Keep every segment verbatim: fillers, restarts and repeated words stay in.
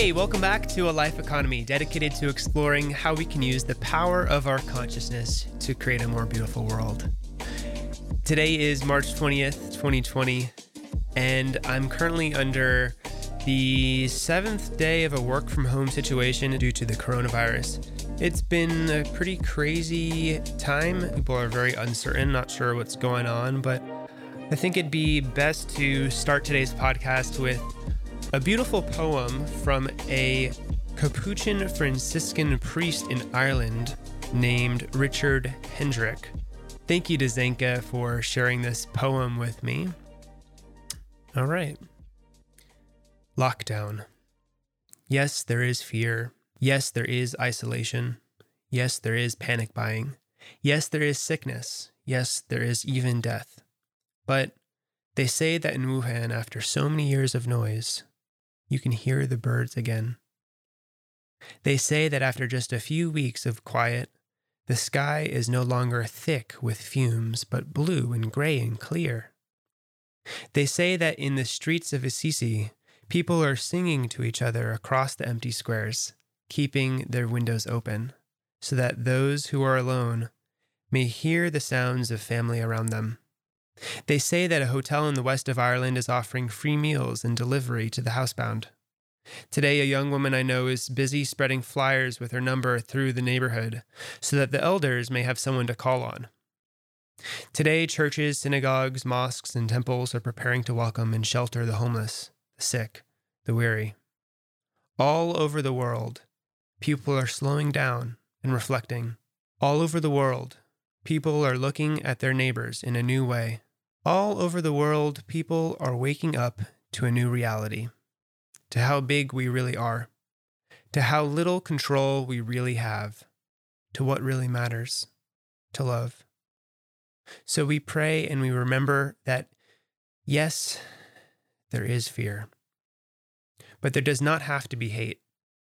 Hey, welcome back to A Life Economy, dedicated to exploring how we can use the power of our consciousness to create a more beautiful world. Today is March twentieth, twenty twenty, and I'm currently under the seventh day of a work from home situation due to the coronavirus. It's been a pretty crazy time. People are very uncertain, not sure what's going on, but I think it'd be best to start today's podcast with a beautiful poem from a Capuchin Franciscan priest in Ireland named Richard Hendrick. Thank you to Zenka for sharing this poem with me. All right. Lockdown. Yes, there is fear. Yes, there is isolation. Yes, there is panic buying. Yes, there is sickness. Yes, there is even death. But they say that in Wuhan, after so many years of noise, you can hear the birds again. They say that after just a few weeks of quiet, the sky is no longer thick with fumes, but blue and gray and clear. They say that in the streets of Assisi, people are singing to each other across the empty squares, keeping their windows open, so that those who are alone may hear the sounds of family around them. They say that a hotel in the west of Ireland is offering free meals and delivery to the housebound. Today, a young woman I know is busy spreading flyers with her number through the neighborhood so that the elders may have someone to call on. Today, churches, synagogues, mosques, and temples are preparing to welcome and shelter the homeless, the sick, the weary. All over the world, people are slowing down and reflecting. All over the world, people are looking at their neighbors in a new way. All over the world, people are waking up to a new reality, to how big we really are, to how little control we really have, to what really matters, to love. So we pray and we remember that, yes, there is fear, but there does not have to be hate.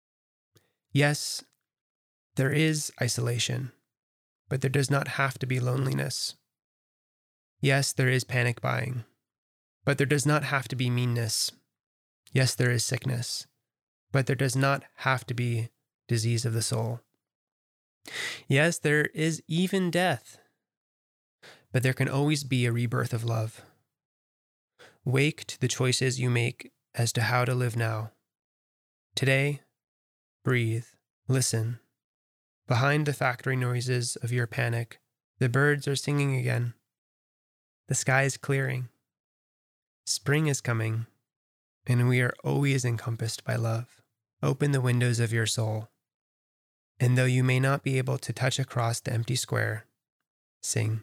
Yes, there is isolation, but there does not have to be loneliness. Yes, there is panic buying, but there does not have to be meanness. Yes, there is sickness, but there does not have to be disease of the soul. Yes, there is even death, but there can always be a rebirth of love. Wake to the choices you make as to how to live now. Today, breathe, listen. Behind the factory noises of your panic, the birds are singing again. The sky is clearing. Spring is coming, and we are always encompassed by love. Open the windows of your soul, and though you may not be able to touch across the empty square, sing.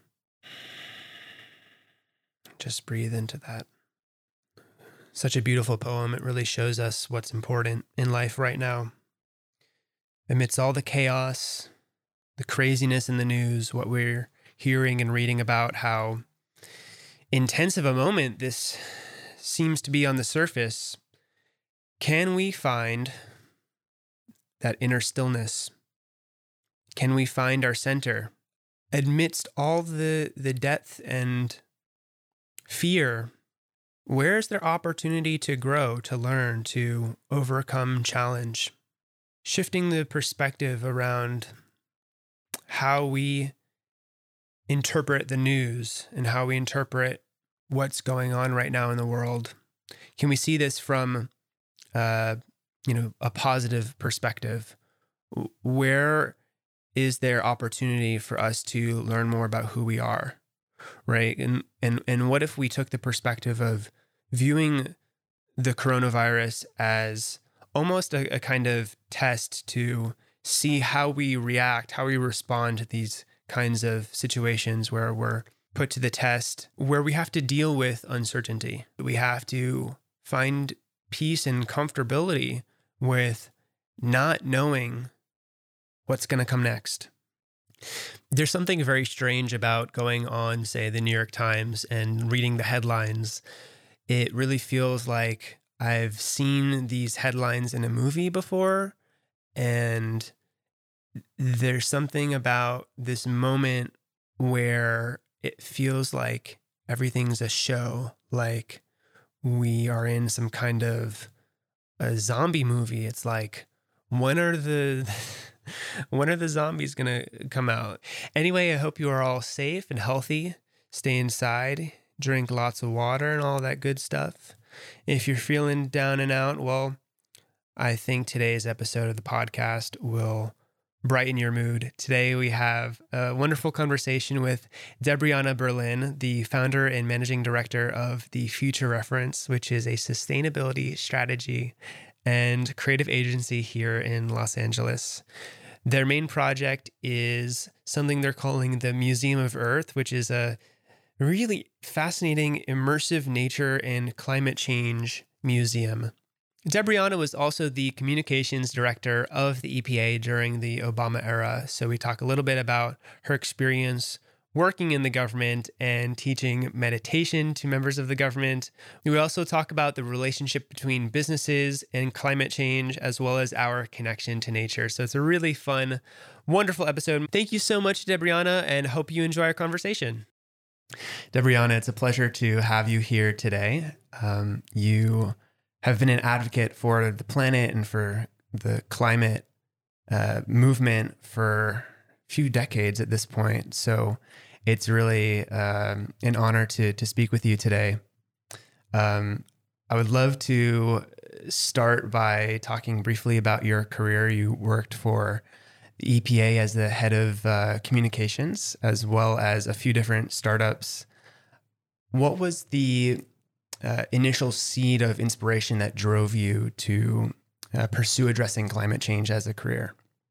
Just breathe into that. Such a beautiful poem. It really shows us what's important in life right now. Amidst all the chaos, the craziness in the news, what we're hearing and reading about, how intense of a moment this seems to be on the surface, can we find that inner stillness? Can we find our center? Amidst all the, the depth and fear, where is there opportunity to grow, to learn, to overcome challenge? Shifting the perspective around how we interpret the news and how we interpret what's going on right now in the world. Can we see this from, uh, you know, a positive perspective? Where is there opportunity for us to learn more about who we are, right? And and and what if we took the perspective of viewing the coronavirus as almost a, a kind of test to see how we react, how we respond to these kinds of situations where we're put to the test, where we have to deal with uncertainty. We have to find peace and comfortability with not knowing what's going to come next. There's something very strange about going on, say, the New York Times and reading the headlines. It really feels like I've seen these headlines in a movie before, and there's something about this moment where it feels like everything's a show, like we are in some kind of a zombie movie. It's like, when are the when are the zombies gonna come out? Anyway, I hope you are all safe and healthy. Stay inside, drink lots of water and all that good stuff. If you're feeling down and out, well, I think today's episode of the podcast will brighten your mood. Today we have a wonderful conversation with Debrianna Berlin, the founder and managing director of the Future Reference, which is a sustainability strategy and creative agency here in Los Angeles. Their main project is something they're calling the Museum of Earth, which is a really fascinating, immersive nature and climate change museum. Debrianna was also the communications director of the E P A during the Obama era. So we talk a little bit about her experience working in the government and teaching meditation to members of the government. We also talk about the relationship between businesses and climate change, as well as our connection to nature. So it's a really fun, wonderful episode. Thank you so much, Debrianna, and hope you enjoy our conversation. Debrianna, it's a pleasure to have you here today. Um, you have been an advocate for the planet and for the climate uh, movement for a few decades at this point. So it's really um, an honor to to speak with you today. Um, I would love to start by talking briefly about your career. You worked for the E P A as the head of uh, communications, as well as a few different startups. What was the Uh, initial seed of inspiration that drove you to uh, pursue addressing climate change as a career?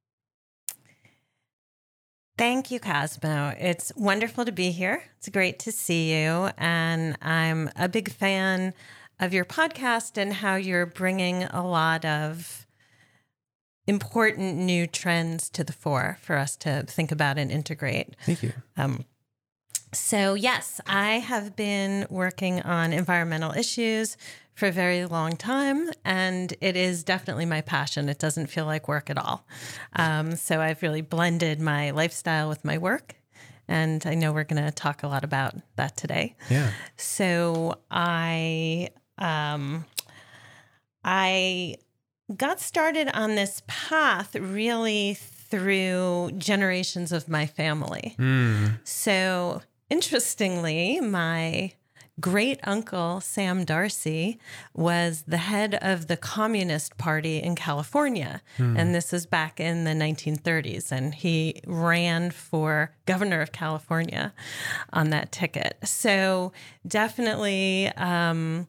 Thank you, Cosmo. It's wonderful to be here. It's great to see you. And I'm a big fan of your podcast and how you're bringing a lot of important new trends to the fore for us to think about and integrate. Thank you. Um, So yes, I have been working on environmental issues for a very long time, and it is definitely my passion. It doesn't feel like work at all. Um, so I've really blended my lifestyle with my work, and I know we're going to talk a lot about that today. Yeah. So I, um, I got started on this path really through generations of my family. Mm. So interestingly, my great uncle, Sam Darcy, was the head of the Communist Party in California. Hmm. And this is back in the nineteen thirties. And he ran for governor of California on that ticket. So definitely um,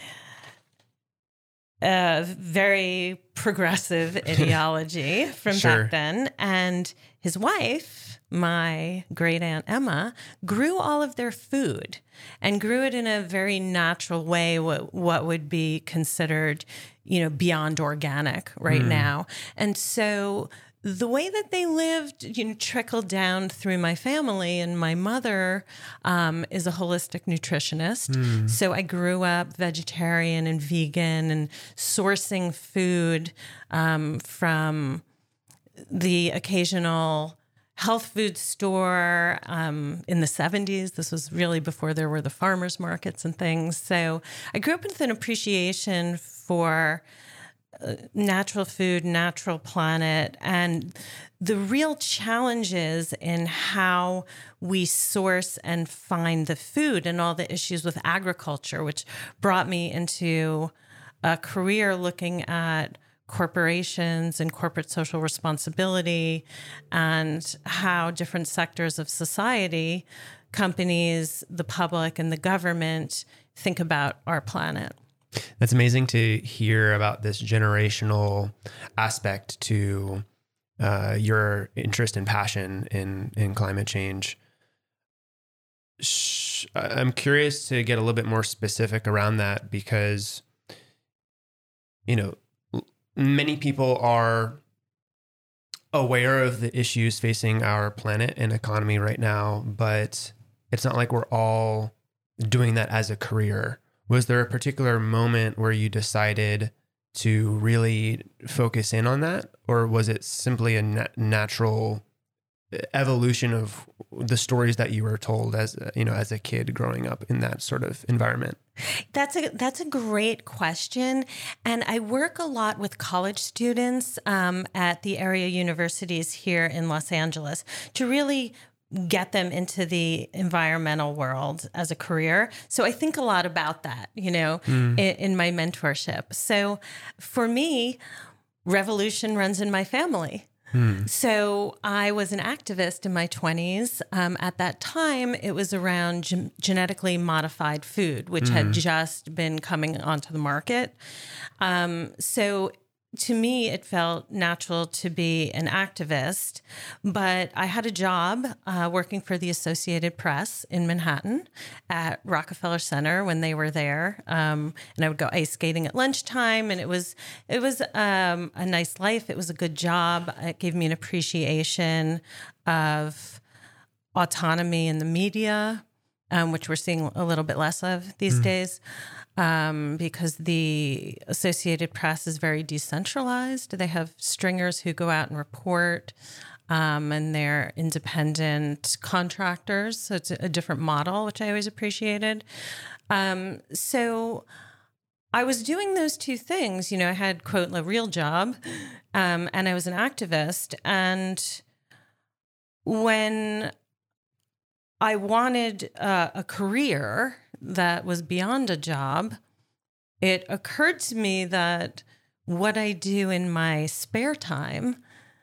a very progressive ideology from Sure. back then. And his wife, my great aunt Emma, grew all of their food and grew it in a very natural way, what, what would be considered, you know, beyond organic right mm. now. And so the way that they lived, you know, trickled down through my family, and my mother um, is a holistic nutritionist. Mm. So I grew up vegetarian and vegan and sourcing food um, from the occasional health food store um, in the seventies. This was really before there were the farmers markets and things. So I grew up with an appreciation for uh, natural food, natural planet, and the real challenges in how we source and find the food and all the issues with agriculture, which brought me into a career looking at corporations and corporate social responsibility and how different sectors of society, companies, the public, and the government think about our planet. That's amazing to hear about this generational aspect to uh, your interest and passion in, in climate change. I'm curious to get a little bit more specific around that because, you know, many people are aware of the issues facing our planet and economy right now, but it's not like we're all doing that as a career. Was there a particular moment where you decided to really focus in on that? Or was it simply a nat- natural evolution of the stories that you were told as, you know, as a kid growing up in that sort of environment? That's a that's a great question, and I work a lot with college students um, at the area universities here in Los Angeles to really get them into the environmental world as a career. So I think a lot about that, you know, mm. in, in my mentorship. So for me, revolution runs in my family. Hmm. So I was an activist in my twenties. Um, at that time, it was around gen- genetically modified food, which mm. had just been coming onto the market. Um, so to me, it felt natural to be an activist, but I had a job uh, working for the Associated Press in Manhattan at Rockefeller Center when they were there, um, and I would go ice skating at lunchtime, and it was it was um, a nice life. It was a good job. It gave me an appreciation of autonomy in the media, um, which we're seeing a little bit less of these mm. days. Um, because the Associated Press is very decentralized. They have stringers who go out and report, um, and they're independent contractors. So it's a different model, which I always appreciated. Um, so I was doing those two things. You know, I had, quote, a real job, um, and I was an activist. And when I wanted uh, a career that was beyond a job, it occurred to me that what I do in my spare time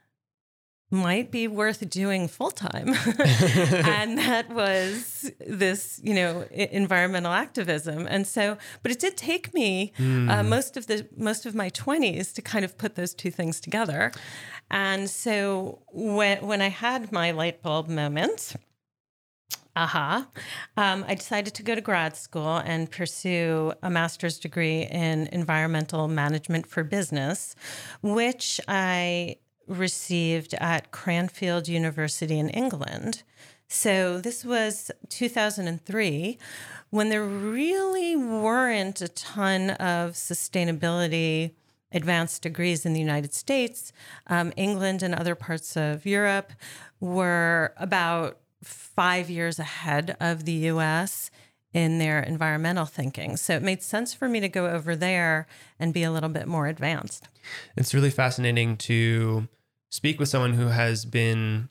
might be worth doing full time. And that was this, you know, environmental activism. And so, but it did take me mm. uh, most of the, most of my twenties to kind of put those two things together. And so when, when I had my light bulb moment, Aha. Uh-huh. Um, I decided to go to grad school and pursue a master's degree in environmental management for business, which I received at Cranfield University in England. So this was two thousand three, when there really weren't a ton of sustainability advanced degrees in the United States. Um, England and other parts of Europe were about five years ahead of the U S in their environmental thinking. So it made sense for me to go over there and be a little bit more advanced. It's really fascinating to speak with someone who has been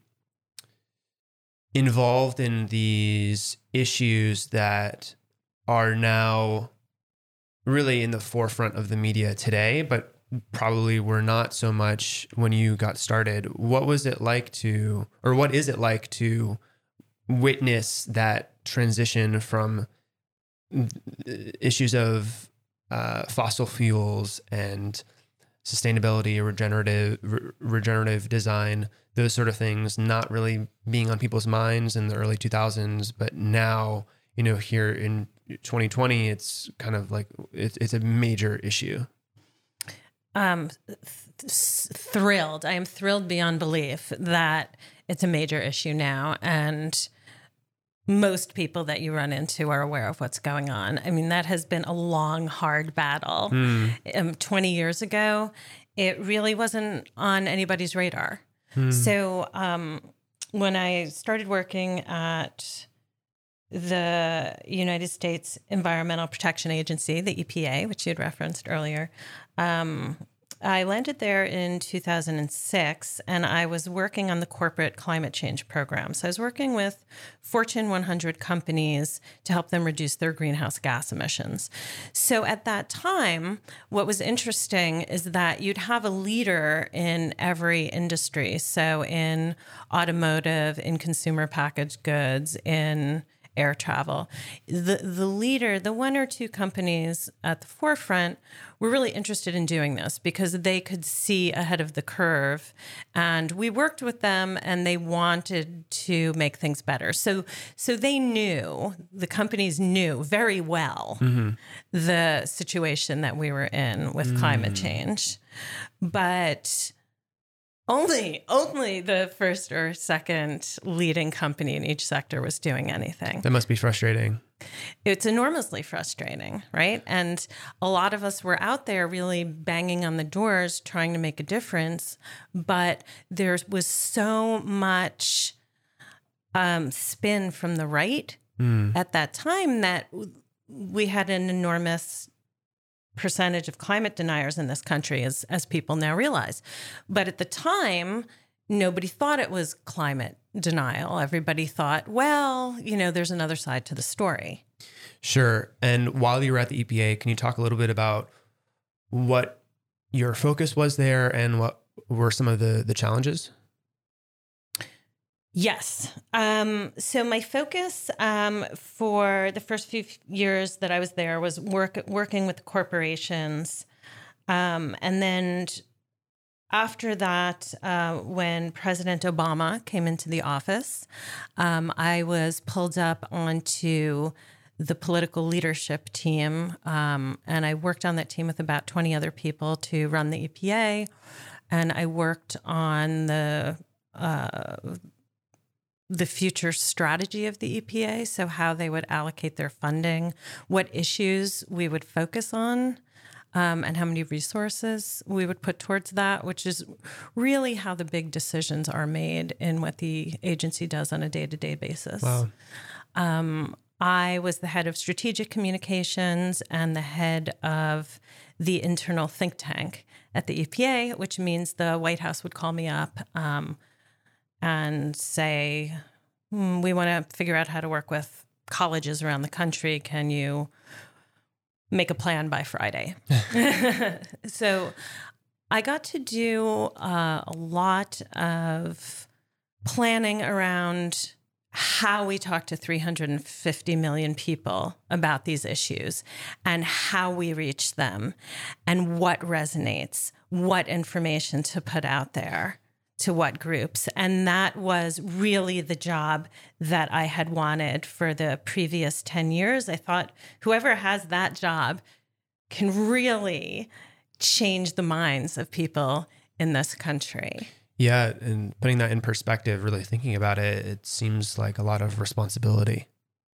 involved in these issues that are now really in the forefront of the media today, but probably were not so much when you got started. What was it like to, or what is it like to witness that transition from issues of uh, fossil fuels and sustainability, regenerative re- regenerative design, those sort of things, not really being on people's minds in the early two thousands, but now, you know, here in twenty twenty, it's kind of like it's, it's a major issue. Um, th- thrilled. I am thrilled beyond belief that it's a major issue now, and most people that you run into are aware of what's going on. I mean, that has been a long, hard battle. Mm. Um, twenty years ago, it really wasn't on anybody's radar. Mm. So um, when I started working at the United States Environmental Protection Agency, the E P A, which you had referenced earlier, um, I landed there in two thousand six, and I was working on the corporate climate change program. So I was working with Fortune one hundred companies to help them reduce their greenhouse gas emissions. So at that time, what was interesting is that you'd have a leader in every industry. So in automotive, in consumer packaged goods, in air travel. The the leader, the one or two companies at the forefront were really interested in doing this because they could see ahead of the curve. And we worked with them and they wanted to make things better. So so they knew, the companies knew very well mm-hmm. the situation that we were in with mm. climate change. But Only, only the first or second leading company in each sector was doing anything. That must be frustrating. It's enormously frustrating, right? And a lot of us were out there really banging on the doors, trying to make a difference. But there was so much um, spin from the right mm. at that time that we had an enormous percentage of climate deniers in this country, as as people now realize. But at the time, nobody thought it was climate denial. Everybody thought, well, you know, there's another side to the story. Sure. And while you were at the E P A, can you talk a little bit about what your focus was there and what were some of the, the challenges? Yes. Um, so my focus um, for the first few years that I was there was work working with corporations. Um, and then after that, uh, when President Obama came into the office, um, I was pulled up onto the political leadership team. Um, and I worked on that team with about twenty other people to run the E P A. And I worked on the uh, the future strategy of the E P A, so how they would allocate their funding, what issues we would focus on, um, and how many resources we would put towards that, which is really how the big decisions are made in what the agency does on a day-to-day basis. Wow. Um, I was the head of strategic communications and the head of the internal think tank at the E P A, which means the White House would call me up um, and say, hmm, we want to figure out how to work with colleges around the country. Can you make a plan by Friday? So I got to do uh, a lot of planning around how we talk to three hundred fifty million people about these issues and how we reach them and what resonates, what information to put out there to what groups. And that was really the job that I had wanted for the previous ten years. I thought whoever has that job can really change the minds of people in this country. Yeah. And putting that in perspective, really thinking about it, it seems like a lot of responsibility.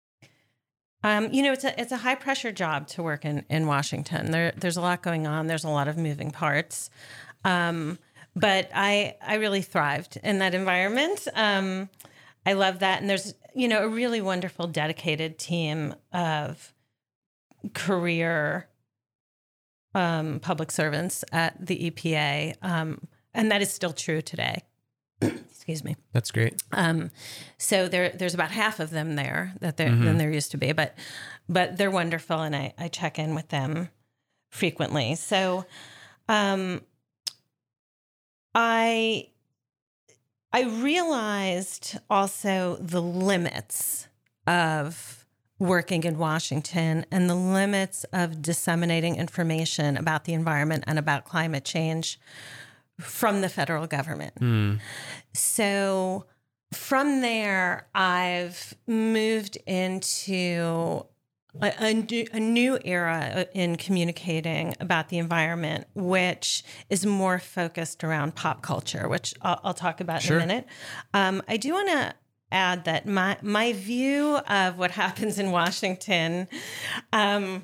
Um, you know, it's a it's a high pressure job to work in, in Washington. There there's a lot going on. There's a lot of moving parts. Um, but I I really thrived in that environment. Um, I love that. And there's, you know, a really wonderful, dedicated team of career um, public servants at the E P A. Um, and that is still true today. Excuse me. That's great. Um, so there, there's about half of them there that there Mm-hmm. than there used to be, but but they're wonderful, and I, I check in with them frequently. So, um, I I realized also the limits of working in Washington and the limits of disseminating information about the environment and about climate change from the federal government. Mm. So from there, I've moved into a, a, new, a new era in communicating about the environment, which is more focused around pop culture, which I'll, I'll talk about Sure. in a minute. Um, I do want to add that my my view of what happens in Washington, um,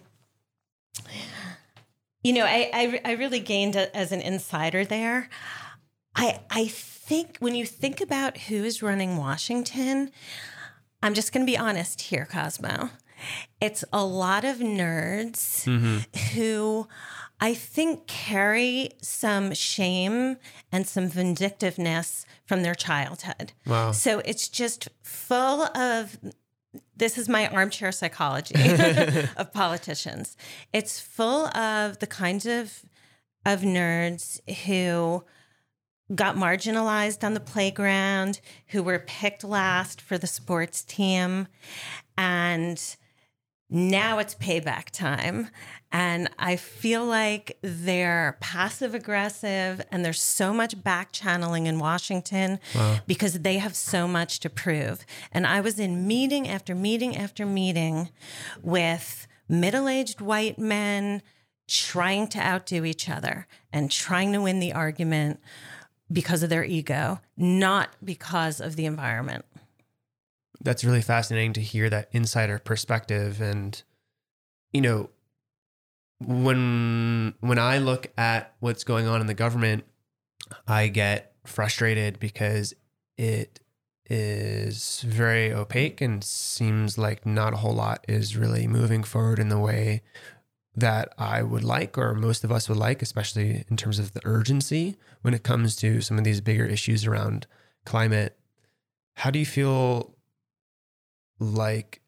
you know, I, I I really gained a, as an insider there. I I think when you think about who is running Washington, I'm just going to be honest here, Cosmo. It's a lot of nerds Mm-hmm. who I think carry some shame and some vindictiveness from their childhood. Wow. So it's just full of, this is my armchair psychology of politicians. It's full of the kinds of of nerds who got marginalized on the playground, who were picked last for the sports team, and now it's payback time. And I feel like they're passive aggressive, and there's so much back channeling in Washington Wow. because they have so much to prove. And I was in meeting after meeting after meeting with middle-aged white men trying to outdo each other and trying to win the argument because of their ego, not because of the environment. That's really fascinating to hear that insider perspective. And, you know, when when I look at what's going on in the government, I get frustrated because it is is very opaque and seems like not a whole lot is really moving forward in the way that I would like, or most of us would like, especially in terms of the urgency when it comes to some of these bigger issues around climate. How do you feel like,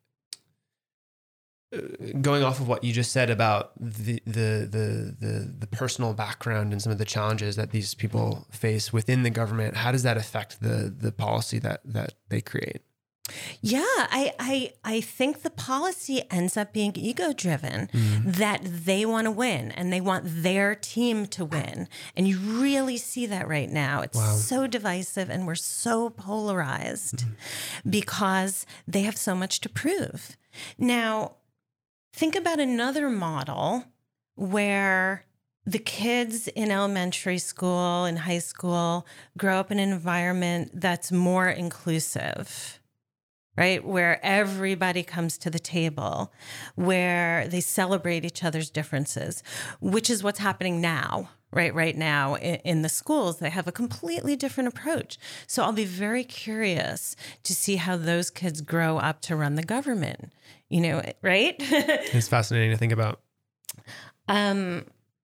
going off of what you just said about the, the the the the personal background and some of the challenges that these people face within the government, how does that affect the the policy that that they create? Yeah, I I I think the policy ends up being ego driven, mm-hmm. that they want to win and they want their team to win. And you really see that right now. It's wow. so divisive and we're so polarized mm-hmm. because they have so much to prove. Now, think about another model where the kids in elementary school and high school grow up in an environment that's more inclusive, right? Where everybody comes to the table, where they celebrate each other's differences, which is what's happening now, right? Right now in, in the schools, they have a completely different approach. So I'll be very curious to see how those kids grow up to run the government. You know, right? It's fascinating to think about. Um,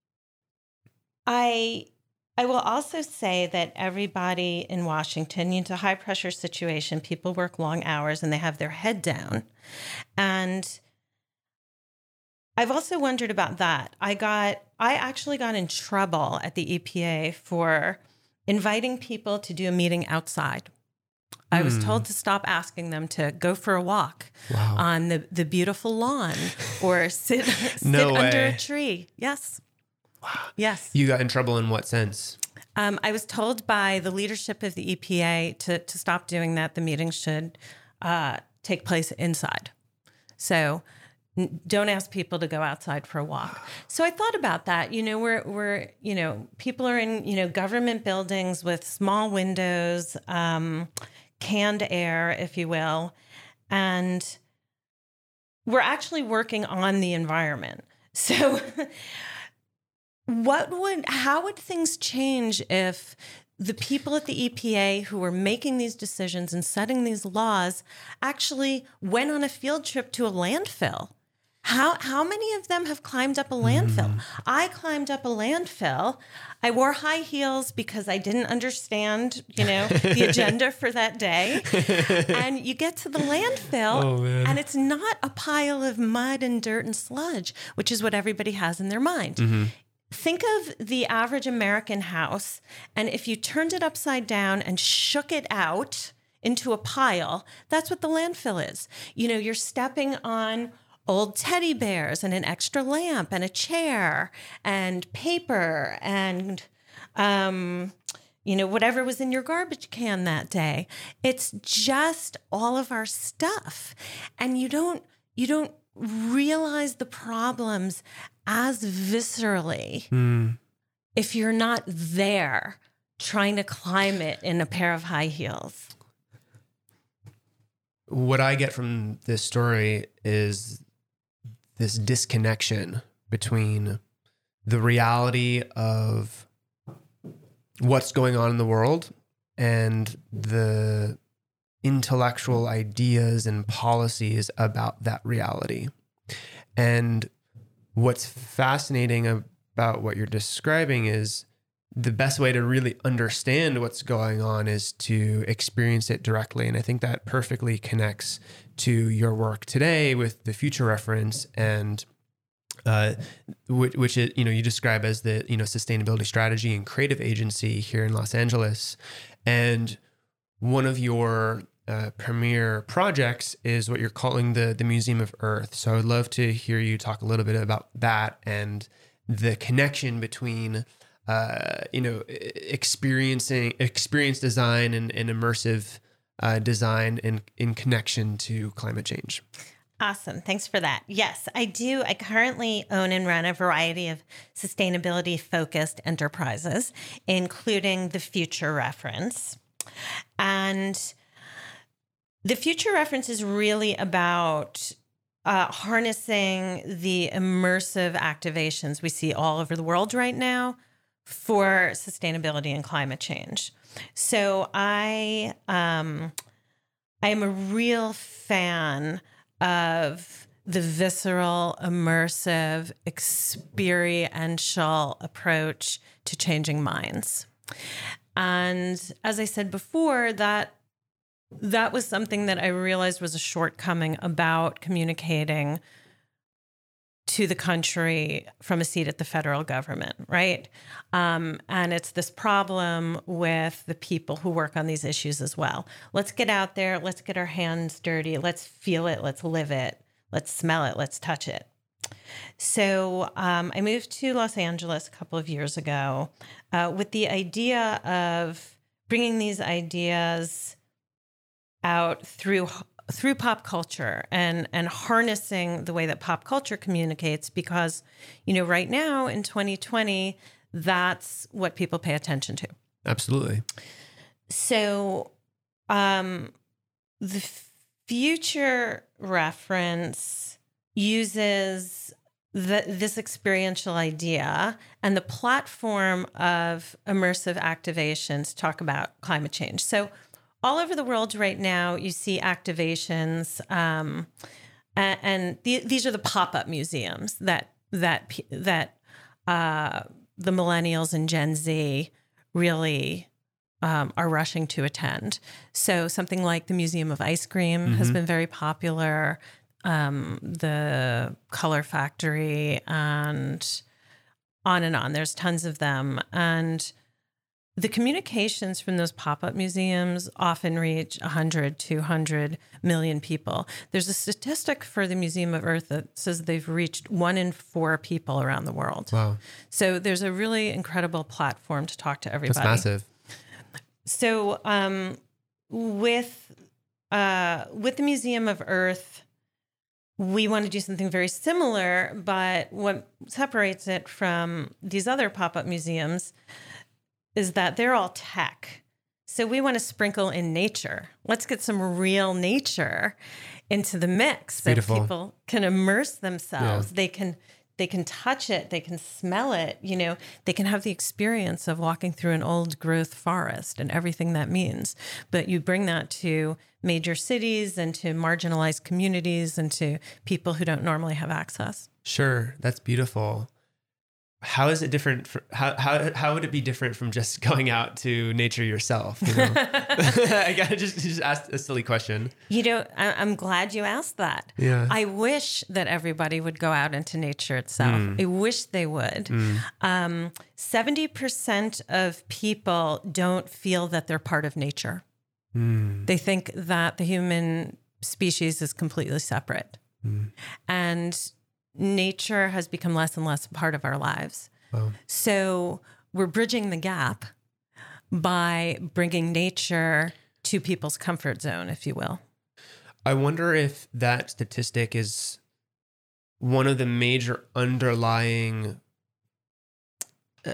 I I will also say that everybody in Washington, it's a high pressure situation. People work long hours and they have their head down. And I've also wondered about that. I got I actually got in trouble at the E P A for inviting people to do a meeting outside. I was told to stop asking them to go for a walk wow. on the, the beautiful lawn or sit, sit no under way. a tree. Yes. Wow. Yes. You got in trouble in what sense? Um, I was told by the leadership of the E P A to, to stop doing that. The meeting should uh, take place inside. So n- don't ask people to go outside for a walk. So I thought about that. You know, we're, we're, you know, people are in, you know, government buildings with small windows, um, canned air, if you will. And we're actually working on the environment. So what would, how would things change if the people at the E P A who were making these decisions and setting these laws actually went on a field trip to a landfill? How how many of them have climbed up a landfill? Mm. I climbed up a landfill. I wore high heels because I didn't understand, you know, the agenda for that day. And you get to the landfill, oh, and it's not a pile of mud and dirt and sludge, which is what everybody has in their mind. Mm-hmm. Think of the average American house, and if you turned it upside down and shook it out into a pile, that's what the landfill is. You know, you're stepping on old teddy bears and an extra lamp and a chair and paper and, um, you know, whatever was in your garbage can that day. It's just all of our stuff. And you don't, you don't realize the problems as viscerally mm. if you're not there trying to climb it in a pair of high heels. What I get from this story is this disconnection between the reality of what's going on in the world and the intellectual ideas and policies about that reality. And what's fascinating about what you're describing is the best way to really understand what's going on is to experience it directly. And I think that perfectly connects to your work today with the Future Reference, and uh, which, which is, you know, you describe as the, you know, sustainability strategy and creative agency here in Los Angeles. And one of your uh, premier projects is what you're calling the the Museum of Earth. So I would love to hear you talk a little bit about that and the connection between Uh, you know, experiencing experience design and, and immersive uh, design in, in connection to climate change. Awesome. Thanks for that. Yes, I do. I currently own and run a variety of sustainability-focused enterprises, including the Future Reference. And the Future Reference is really about uh, harnessing the immersive activations we see all over the world right now for sustainability and climate change. So I um, I am a real fan of the visceral, immersive, experiential approach to changing minds. And as I said before, that that was something that I realized was a shortcoming about communicating to the country from a seat at the federal government, right? Um, and it's this problem with the people who work on these issues as well. Let's get out there. Let's get our hands dirty. Let's feel it. Let's live it. Let's smell it. Let's touch it. So um, I moved to Los Angeles a couple of years ago uh, with the idea of bringing these ideas out through through pop culture and and harnessing the way that pop culture communicates, because, you know, right now in twenty twenty, that's what people pay attention to. Absolutely. So um, the future reference uses the, this experiential idea and the platform of immersive activations to talk about climate change. So all over the world right now, you see activations, um, and, and the, these are the pop-up museums that that that uh, the millennials and Gen Z really um, are rushing to attend. So something like the Museum of Ice Cream mm-hmm. has been very popular, um, the Color Factory, and on and on. There's tons of them, and the communications from those pop-up museums often reach one hundred, two hundred million people. There's a statistic for the Museum of Earth that says they've reached one in four people around the world. Wow. So there's a really incredible platform to talk to everybody. That's massive. So um, with uh, with the Museum of Earth, we want to do something very similar, but what separates it from these other pop-up museums is that they're all tech. So we want to sprinkle in nature. Let's get some real nature into the mix so Beautiful. People can immerse themselves. Yeah. They can they can touch it, they can smell it, you know, they can have the experience of walking through an old growth forest and everything that means. But you bring that to major cities and to marginalized communities and to people who don't normally have access. Sure, that's beautiful. How is it different? For, how how how would it be different from just going out to nature yourself? You know? I gotta just just ask a silly question. You know, I, I'm glad you asked that. Yeah. I wish that everybody would go out into nature itself. Mm. I wish they would. Mm. Um, seventy percent of people don't feel that they're part of nature. Mm. They think that the human species is completely separate, mm. and nature has become less and less a part of our lives. Wow. So we're bridging the gap by bringing nature to people's comfort zone, if you will. I wonder if that statistic is one of the major underlying uh,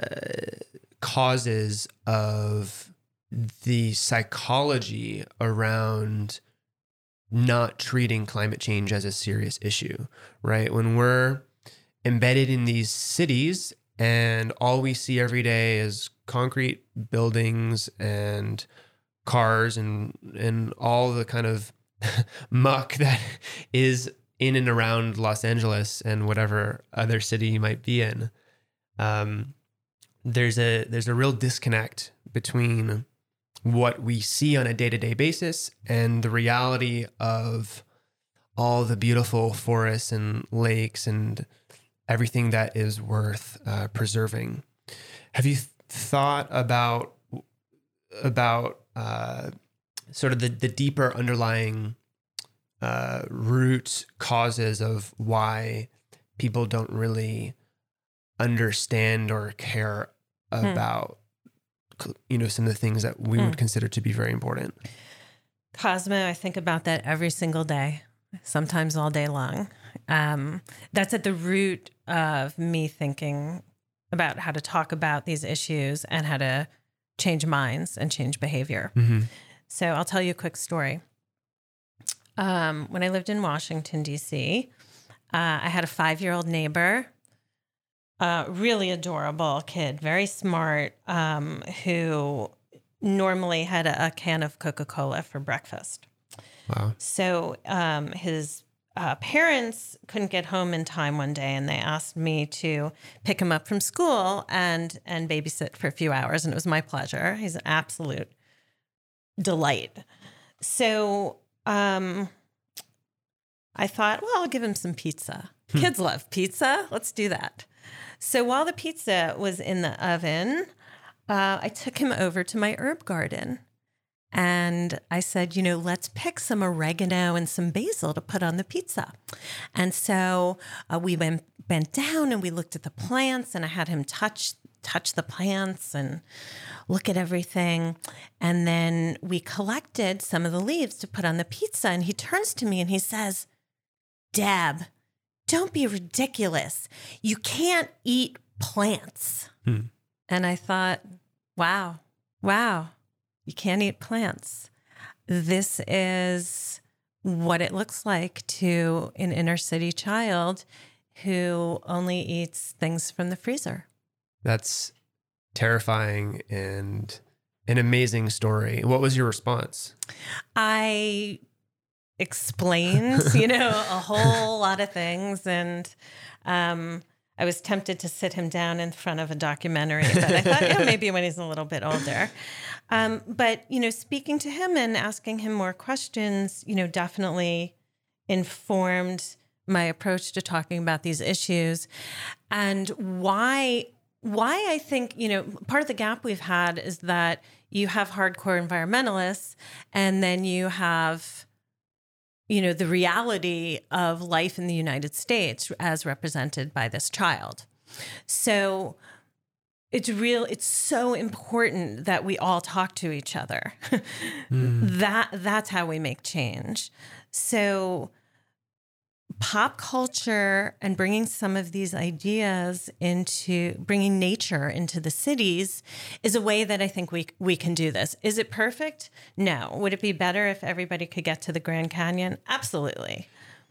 causes of the psychology around not treating climate change as a serious issue, right? When we're embedded in these cities and all we see every day is concrete buildings and cars and and all the kind of muck that is in and around Los Angeles and whatever other city you might be in, um, there's a there's a real disconnect between what we see on a day-to-day basis and the reality of all the beautiful forests and lakes and everything that is worth uh, preserving. Have you th- thought about about uh, sort of the, the deeper underlying uh, root causes of why people don't really understand or care about hmm. you know, some of the things that we mm. would consider to be very important? Cosmo, I think about that every single day, sometimes all day long. Um, that's at the root of me thinking about how to talk about these issues and how to change minds and change behavior. Mm-hmm. So I'll tell you a quick story. Um, when I lived in Washington, D C, uh, I had a five-year-old neighbor, Uh, really adorable kid, very smart, um, who normally had a, a can of Coca-Cola for breakfast. Wow. So um, his uh, parents couldn't get home in time one day, and they asked me to pick him up from school and and babysit for a few hours, and it was my pleasure. He's an absolute delight. So um, I thought, well, I'll give him some pizza. Kids love pizza. Let's do that. So while the pizza was in the oven, uh, I took him over to my herb garden. And I said, you know, let's pick some oregano and some basil to put on the pizza. And so uh, we went bent down and we looked at the plants, and I had him touch touch the plants and look at everything. And then we collected some of the leaves to put on the pizza. And he turns to me and he says, Deb, don't be ridiculous. You can't eat plants. Hmm. And I thought, wow, wow. You can't eat plants. This is what it looks like to an inner city child who only eats things from the freezer. That's terrifying and an amazing story. What was your response? I explained, you know, a whole lot of things. And um, I was tempted to sit him down in front of a documentary, but I thought, yeah, maybe when he's a little bit older. Um, but, you know, speaking to him and asking him more questions, you know, definitely informed my approach to talking about these issues. And why, why I think, you know, part of the gap we've had is that you have hardcore environmentalists, and then you have, you know, the reality of life in the United States as represented by this child. So it's real, it's so important that we all talk to each other. mm. That that's how we make change. So pop culture and bringing some of these ideas into, bringing nature into the cities is a way that I think we we can do this. Is it perfect? No. Would it be better if everybody could get to the Grand Canyon? Absolutely.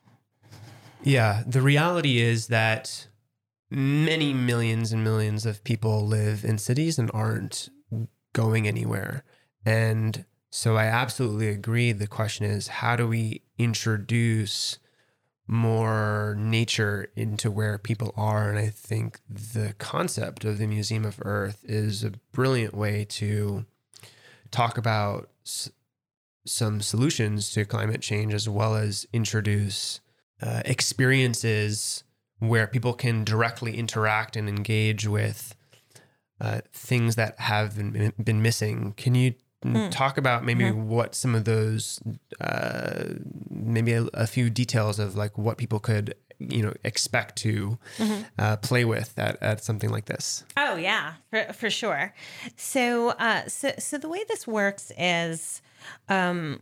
Yeah. The reality is that many millions and millions of people live in cities and aren't going anywhere. And so I absolutely agree. The question is, how do we introduce more nature into where people are? And I think the concept of the Museum of Earth is a brilliant way to talk about s- some solutions to climate change, as well as introduce uh, experiences where people can directly interact and engage with uh, things that have been, been missing. Can you mm. talk about maybe mm-hmm. what some of those, uh, maybe a, a few details of like what people could, you know, expect to mm-hmm. uh, play with at, at something like this? Oh yeah, for, for sure. So, uh, so, so the way this works is, um,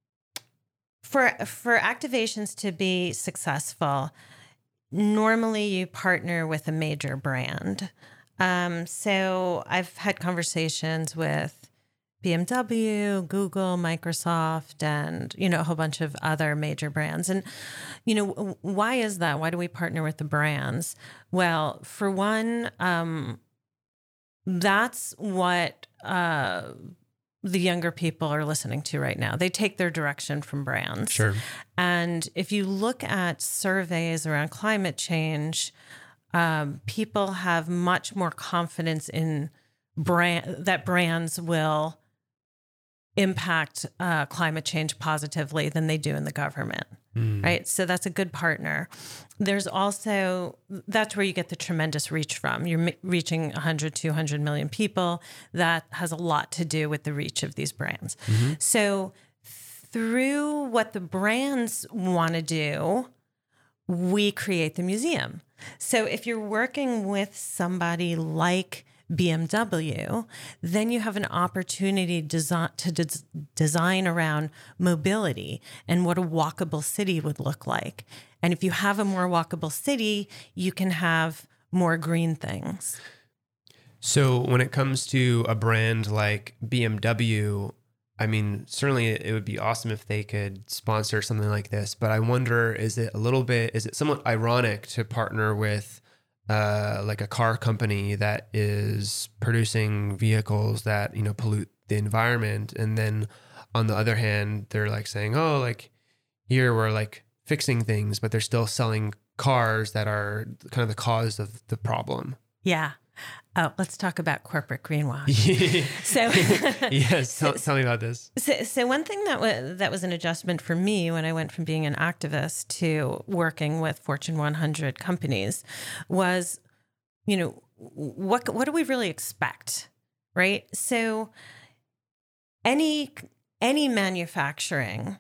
for, for activations to be successful, normally you partner with a major brand. Um, so I've had conversations with B M W, Google, Microsoft, and, you know, a whole bunch of other major brands. And, you know, why is that? Why do we partner with the brands? Well, for one, um, that's what uh, the younger people are listening to right now. They take their direction from brands. Sure. And if you look at surveys around climate change, um, people have much more confidence in brand that brands will impact uh, climate change positively than they do in the government. Mm. Right. So that's a good partner. There's also, that's where you get the tremendous reach from. You're reaching one hundred, two hundred million people. That has a lot to do with the reach of these brands. Mm-hmm. So through what the brands want to do, we create the museum. So if you're working with somebody like B M W, then you have an opportunity design, to des- design around mobility and what a walkable city would look like. And if you have a more walkable city, you can have more green things. So when it comes to a brand like B M W, I mean, certainly it would be awesome if they could sponsor something like this, but I wonder, is it a little bit, is it somewhat ironic to partner with Uh, like a car company that is producing vehicles that, you know, pollute the environment, and then on the other hand, they're like saying, oh, like here we're like fixing things, but they're still selling cars that are kind of the cause of the problem. Yeah. Oh, let's talk about corporate greenwash. so, yes, tell, tell me about this. So, so one thing that was that was an adjustment for me when I went from being an activist to working with Fortune one hundred companies was, you know, what what do we really expect, right? So, any any manufacturing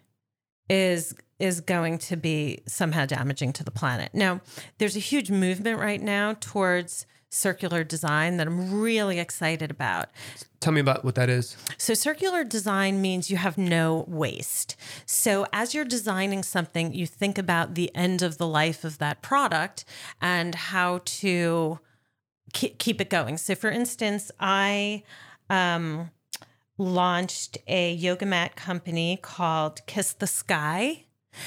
is is going to be somehow damaging to the planet. Now, there's a huge movement right now towards circular design that I'm really excited about. Tell me about what that is. So circular design means you have no waste. So as you're designing something, you think about the end of the life of that product and how to keep it going. So for instance, I um, launched a yoga mat company called Kiss the Sky.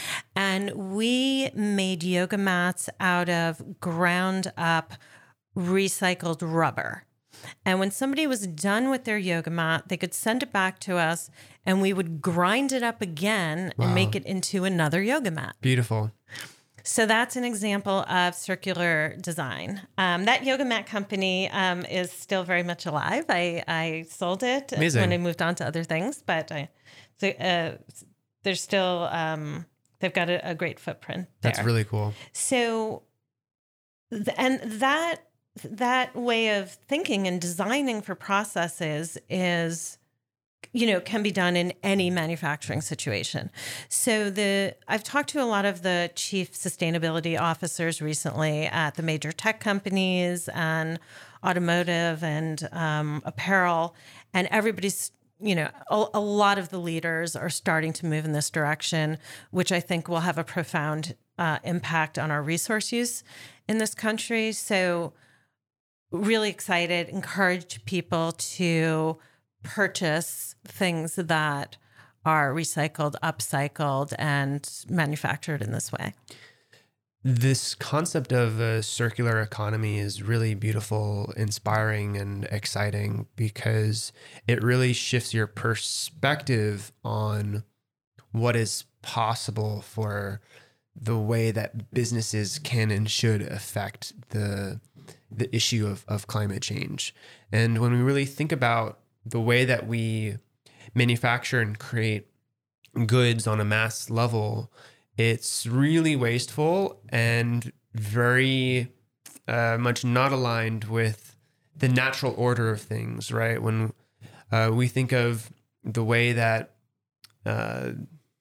And we made yoga mats out of ground up recycled rubber. And when somebody was done with their yoga mat, they could send it back to us and we would grind it up again wow. and make it into another yoga mat. Beautiful. So that's an example of circular design. Um, that yoga mat company um, is still very much alive. I, I sold it Amazing. when I moved on to other things, but I, so, uh, they're still, um, they've got a, a great footprint there. That's really cool. So, and that, that way of thinking and designing for processes is, you know, can be done in any manufacturing situation. So the I've talked to a lot of the chief sustainability officers recently at the major tech companies and automotive and um, apparel, and everybody's, you know, a, a lot of the leaders are starting to move in this direction, which I think will have a profound uh, impact on our resource use in this country. So really excited, encourage people to purchase things that are recycled, upcycled, and manufactured in this way. This concept of a circular economy is really beautiful, inspiring, and exciting because it really shifts your perspective on what is possible for the way that businesses can and should affect the the issue of, of climate change. And when we really think about the way that we manufacture and create goods on a mass level, it's really wasteful and very uh, much not aligned with the natural order of things, right? When uh, we think of the way that, uh,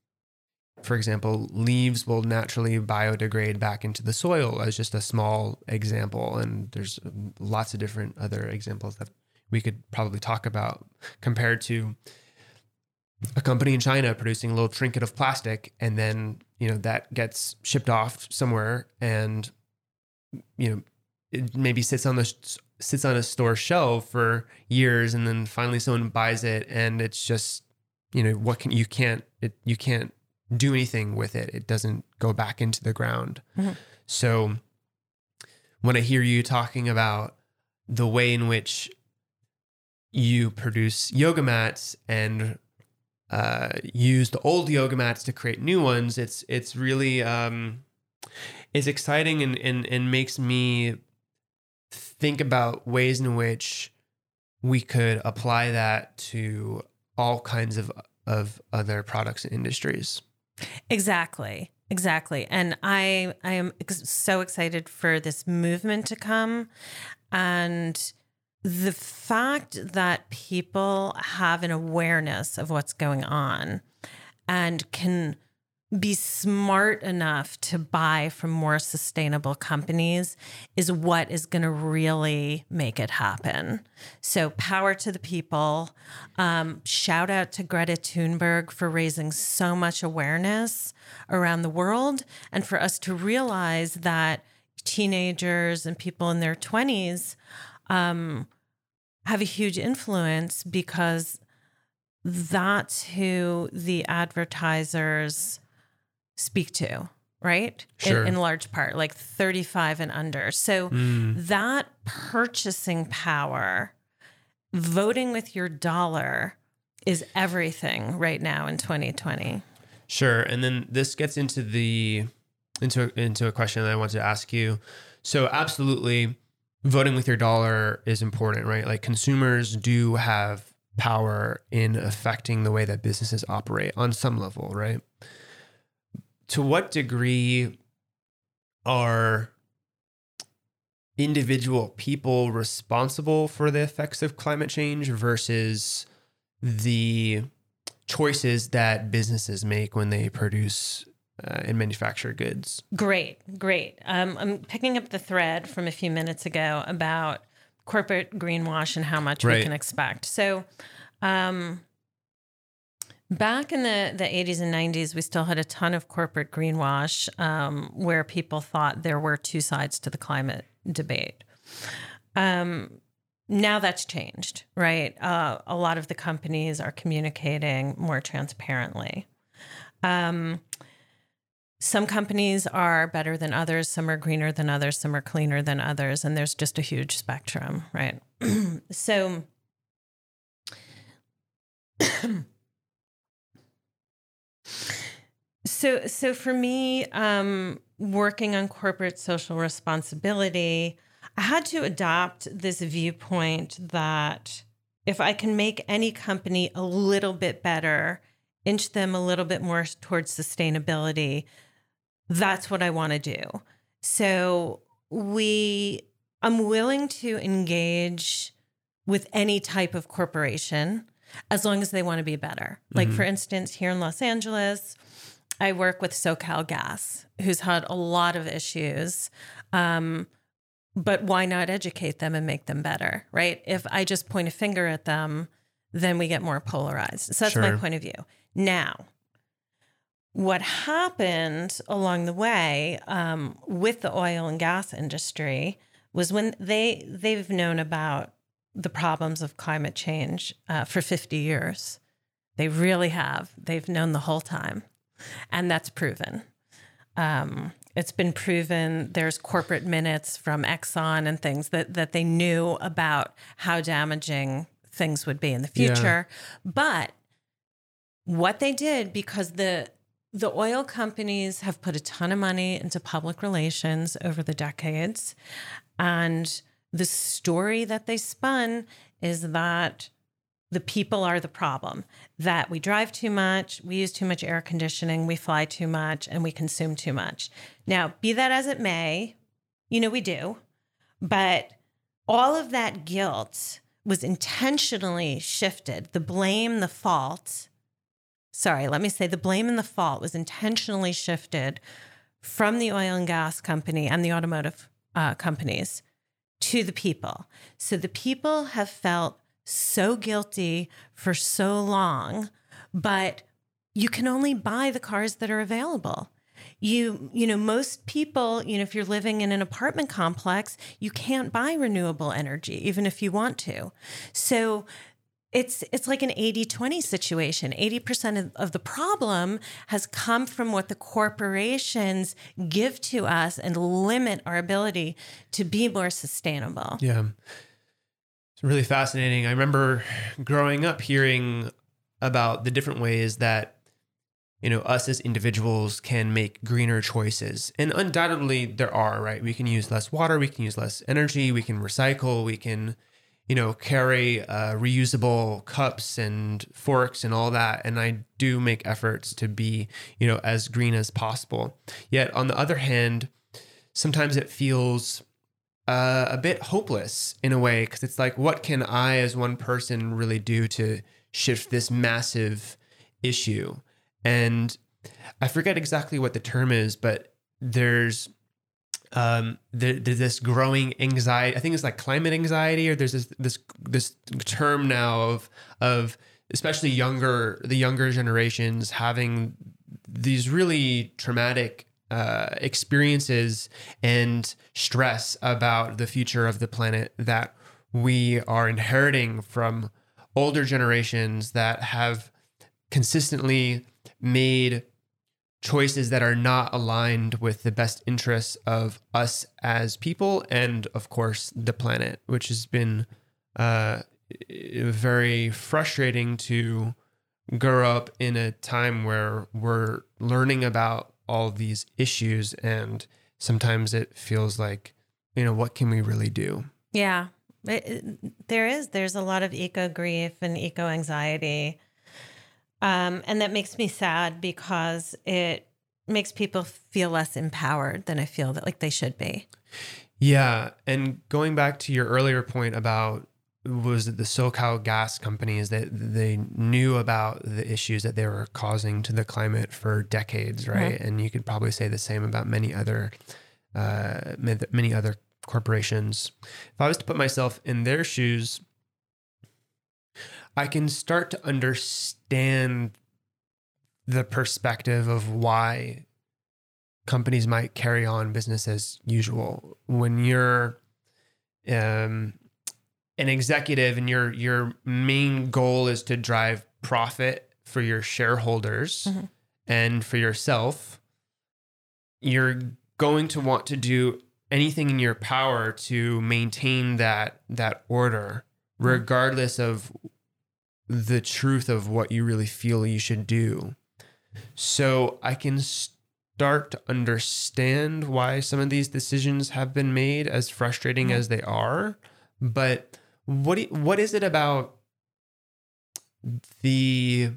for example, leaves will naturally biodegrade back into the soil as just a small example. And there's lots of different other examples that we could probably talk about compared to a company in China producing a little trinket of plastic. And then, you know, that gets shipped off somewhere and, you know, it maybe sits on the, sits on a store shelf for years. And then finally someone buys it and it's just, you know, what can, you can't, it, you can't do anything with it. It doesn't go back into the ground. Mm-hmm. So when I hear you talking about the way in which you produce yoga mats and uh, use the old yoga mats to create new ones, it's it's really um, it's exciting and, and and makes me think about ways in which we could apply that to all kinds of of other products and industries. Exactly. Exactly. And I I am ex- so excited for this movement to come. And the fact that people have an awareness of what's going on and can be smart enough to buy from more sustainable companies is what is going to really make it happen. So power to the people. Um, shout out to Greta Thunberg for raising so much awareness around the world and for us to realize that teenagers and people in their twenties um, have a huge influence because that's who the advertisers speak to, right? Sure. In, in large part, like thirty-five and under. So mm. that purchasing power, voting with your dollar, is everything right now in twenty twenty. Sure. And then this gets into the into into a question that I wanted to ask you. So absolutely, voting with your dollar is important, right? Like consumers do have power in affecting the way that businesses operate on some level, right? To what degree are individual people responsible for the effects of climate change versus the choices that businesses make when they produce uh, and manufacture goods? Great, great. Um, I'm picking up the thread from a few minutes ago about corporate greenwash and how much Right. we can expect. So um, back in the, the eighties and nineties, we still had a ton of corporate greenwash um, where people thought there were two sides to the climate debate. Um, Now that's changed, right? Uh, a lot of the companies are communicating more transparently. Um, some companies are better than others. Some are greener than others. Some are cleaner than others. And there's just a huge spectrum, right? so, so, so for me, um, working on corporate social responsibility, I had to adopt this viewpoint that if I can make any company a little bit better, inch them a little bit more towards sustainability, that's what I want to do. So we, I'm willing to engage with any type of corporation as long as they want to be better. Like Mm-hmm. for instance, here in Los Angeles, I work with SoCal Gas, who's had a lot of issues. Um, But why not educate them and make them better, right? If I just point a finger at them, then we get more polarized. So that's Sure. my point of view. Now, what happened along the way um, with the oil and gas industry was when they, they've known about the problems of climate change uh, for fifty years. They really have. They've known the whole time. And that's proven. Um, It's been proven. There's corporate minutes from Exxon and things that, that they knew about how damaging things would be in the future. Yeah. But what they did, because the the oil companies have put a ton of money into public relations over the decades, and the story that they spun is that the people are the problem, that we drive too much, we use too much air conditioning, we fly too much, and we consume too much. Now, be that as it may, you know, we do, but all of that guilt was intentionally shifted. The blame, the fault, sorry, let me say the blame and the fault was intentionally shifted from the oil and gas company and the automotive uh, companies to the people. So the people have felt so guilty for so long, but you can only buy the cars that are available. You, you know, most people, you know, if you're living in an apartment complex, you can't buy renewable energy, even if you want to. So it's, it's like an eighty twenty situation. eighty percent of, of the problem has come from what the corporations give to us and limit our ability to be more sustainable. Yeah. It's really fascinating. I remember growing up hearing about the different ways that, you know, us as individuals can make greener choices. And undoubtedly there are, right? We can use less water, we can use less energy, we can recycle, we can, you know, carry uh, reusable cups and forks and all that. And I do make efforts to be, you know, as green as possible. Yet on the other hand, sometimes it feels uh, a bit hopeless in a way, because it's like, what can I as one person really do to shift this massive issue? And I forget exactly what the term is, but there's um, there, there's this growing anxiety. I think it's like climate anxiety, or there's this this this term now of of especially younger the younger generations having these really traumatic uh, experiences and stress about the future of the planet that we are inheriting from older generations that have consistently made choices that are not aligned with the best interests of us as people and, of course, the planet, which has been uh, very frustrating to grow up in a time where we're learning about all these issues, and sometimes it feels like, you know, what can we really do? Yeah, it, it, there is. There's a lot of eco grief and eco anxiety. Um, and that makes me sad because it makes people feel less empowered than I feel that like they should be. Yeah. And going back to your earlier point about, was it the SoCal gas companies that they knew about the issues that they were causing to the climate for decades, right? Mm-hmm. And you could probably say the same about many other, uh, many other corporations. If I was to put myself in their shoes, I can start to understand the perspective of why companies might carry on business as usual. When you're um, an executive and your your main goal is to drive profit for your shareholders mm-hmm. and for yourself, you're going to want to do anything in your power to maintain that that order, regardless of the truth of what you really feel you should do. So I can start to understand why some of these decisions have been made, as frustrating mm-hmm. as they are. But what do, what is it about the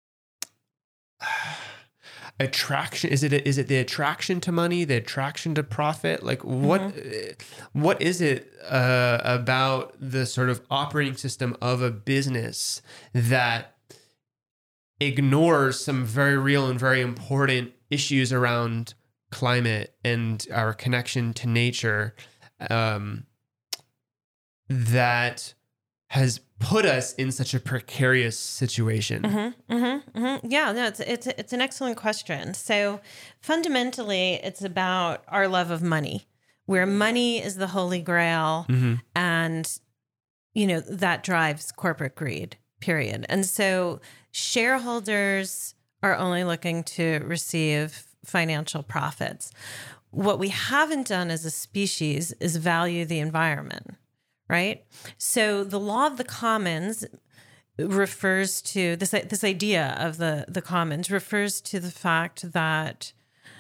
attraction? Is it is it the attraction to money, the attraction to profit? Like what mm-hmm. what is it uh, about the sort of operating system of a business that ignores some very real and very important issues around climate and our connection to nature, um, that has put us in such a precarious situation? Mm-hmm, mm-hmm, mm-hmm. Yeah, no, it's it's it's an excellent question. So fundamentally, it's about our love of money, where money is the holy grail, mm-hmm. and you know that drives corporate greed. Period. And so shareholders are only looking to receive financial profits. What we haven't done as a species is value the environment. Right? So the law of the commons refers to this, this idea of the, the commons refers to the fact that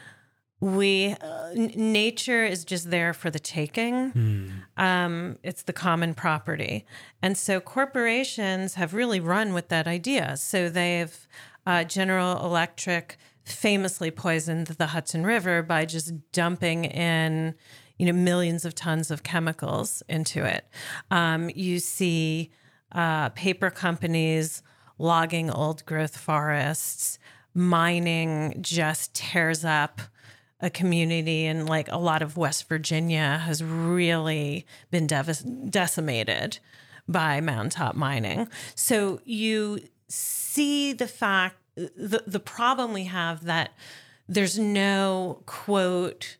we, uh, nature is just there for the taking. Mm. Um, it's the common property. And so corporations have really run with that idea. So they've, uh, General Electric famously poisoned the Hudson River by just dumping in you know, millions of tons of chemicals into it. Um, you see uh, paper companies logging old growth forests, mining just tears up a community, and like a lot of West Virginia has really been dev- decimated by mountaintop mining. So you see the fact, the, the problem we have that there's no, quote,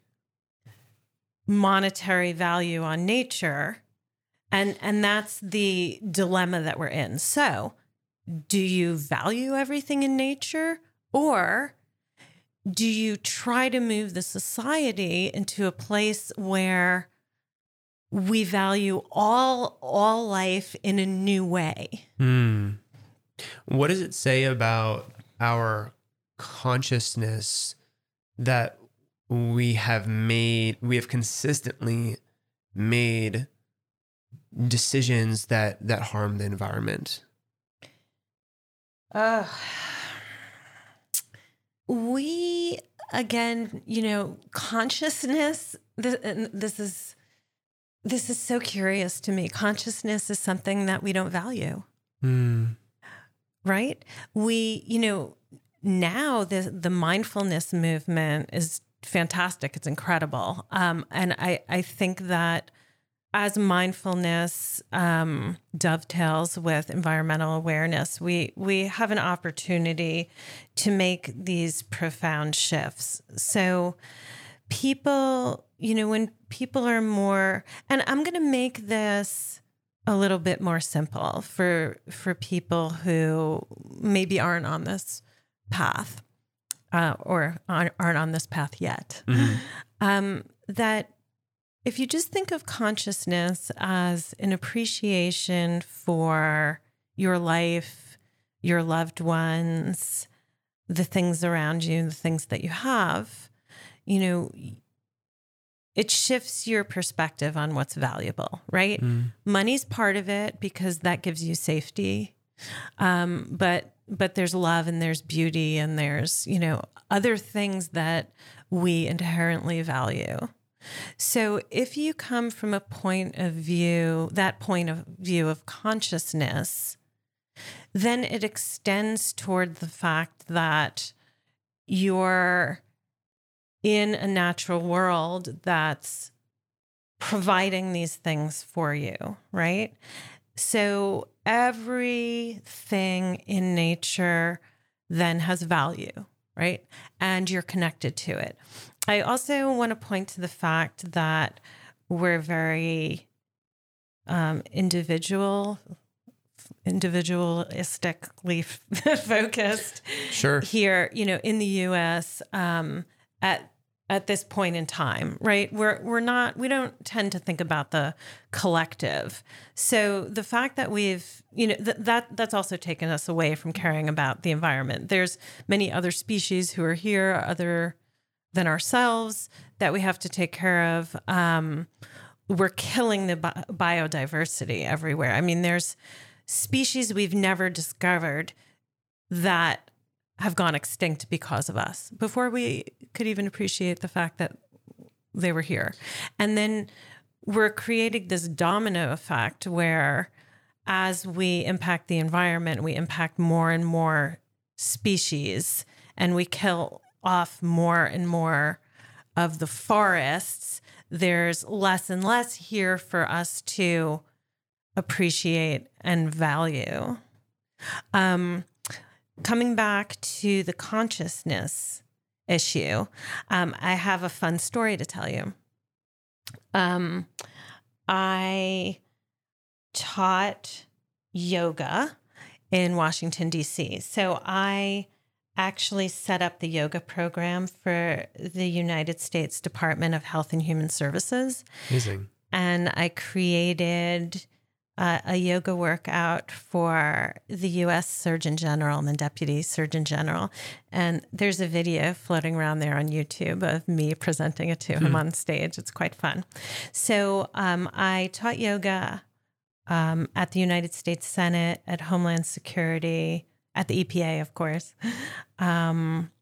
monetary value on nature. And, and that's the dilemma that we're in. So do you value everything in nature, or do you try to move the society into a place where we value all, all life in a new way? Hmm. What does it say about our consciousness that we have made, we have consistently made decisions that, that harm the environment? Uh, we, again, you know, consciousness, this, this is, this is so curious to me. Consciousness is something that we don't value. Mm. Right? We, you know, now the, the mindfulness movement is fantastic. It's incredible. Um, and I, I think that as mindfulness um, dovetails with environmental awareness, we, we have an opportunity to make these profound shifts. So people, you know, when people are more, and I'm going to make this a little bit more simple for, for people who maybe aren't on this path. Uh, or aren't on this path yet, mm-hmm. um, that if you just think of consciousness as an appreciation for your life, your loved ones, the things around you, the things that you have, you know, it shifts your perspective on what's valuable, right? Mm. Money's part of it because that gives you safety. Um, but but there's love and there's beauty and there's, you know, other things that we inherently value. So if you come from a point of view, that point of view of consciousness, then it extends toward the fact that you're in a natural world that's providing these things for you, right? So everything in nature then has value, right? And you're connected to it. I also want to point to the fact that we're very um, individual, individualistically focused sure. here, you know, in the U S um, at at this point in time, right? We're we're not we don't tend to think about the collective. So the fact that we've, you know, th- that that's also taken us away from caring about the environment. There's many other species who are here, other than ourselves, that we have to take care of. Um, we're killing the bi- biodiversity everywhere. I mean, there's species we've never discovered that have gone extinct because of us before we could even appreciate the fact that they were here. And then we're creating this domino effect where as we impact the environment, we impact more and more species and we kill off more and more of the forests. There's less and less here for us to appreciate and value. Um, coming back to the consciousness issue, um, I have a fun story to tell you. Um, I taught yoga in Washington, D C. So I actually set up the yoga program for the United States Department of Health and Human Services. Amazing. And I created uh, a yoga workout for the U S Surgeon General and the Deputy Surgeon General. And there's a video floating around there on YouTube of me presenting it to hmm. him on stage. It's quite fun. So um, I taught yoga um, at the United States Senate, at Homeland Security, at the E P A, of course, um,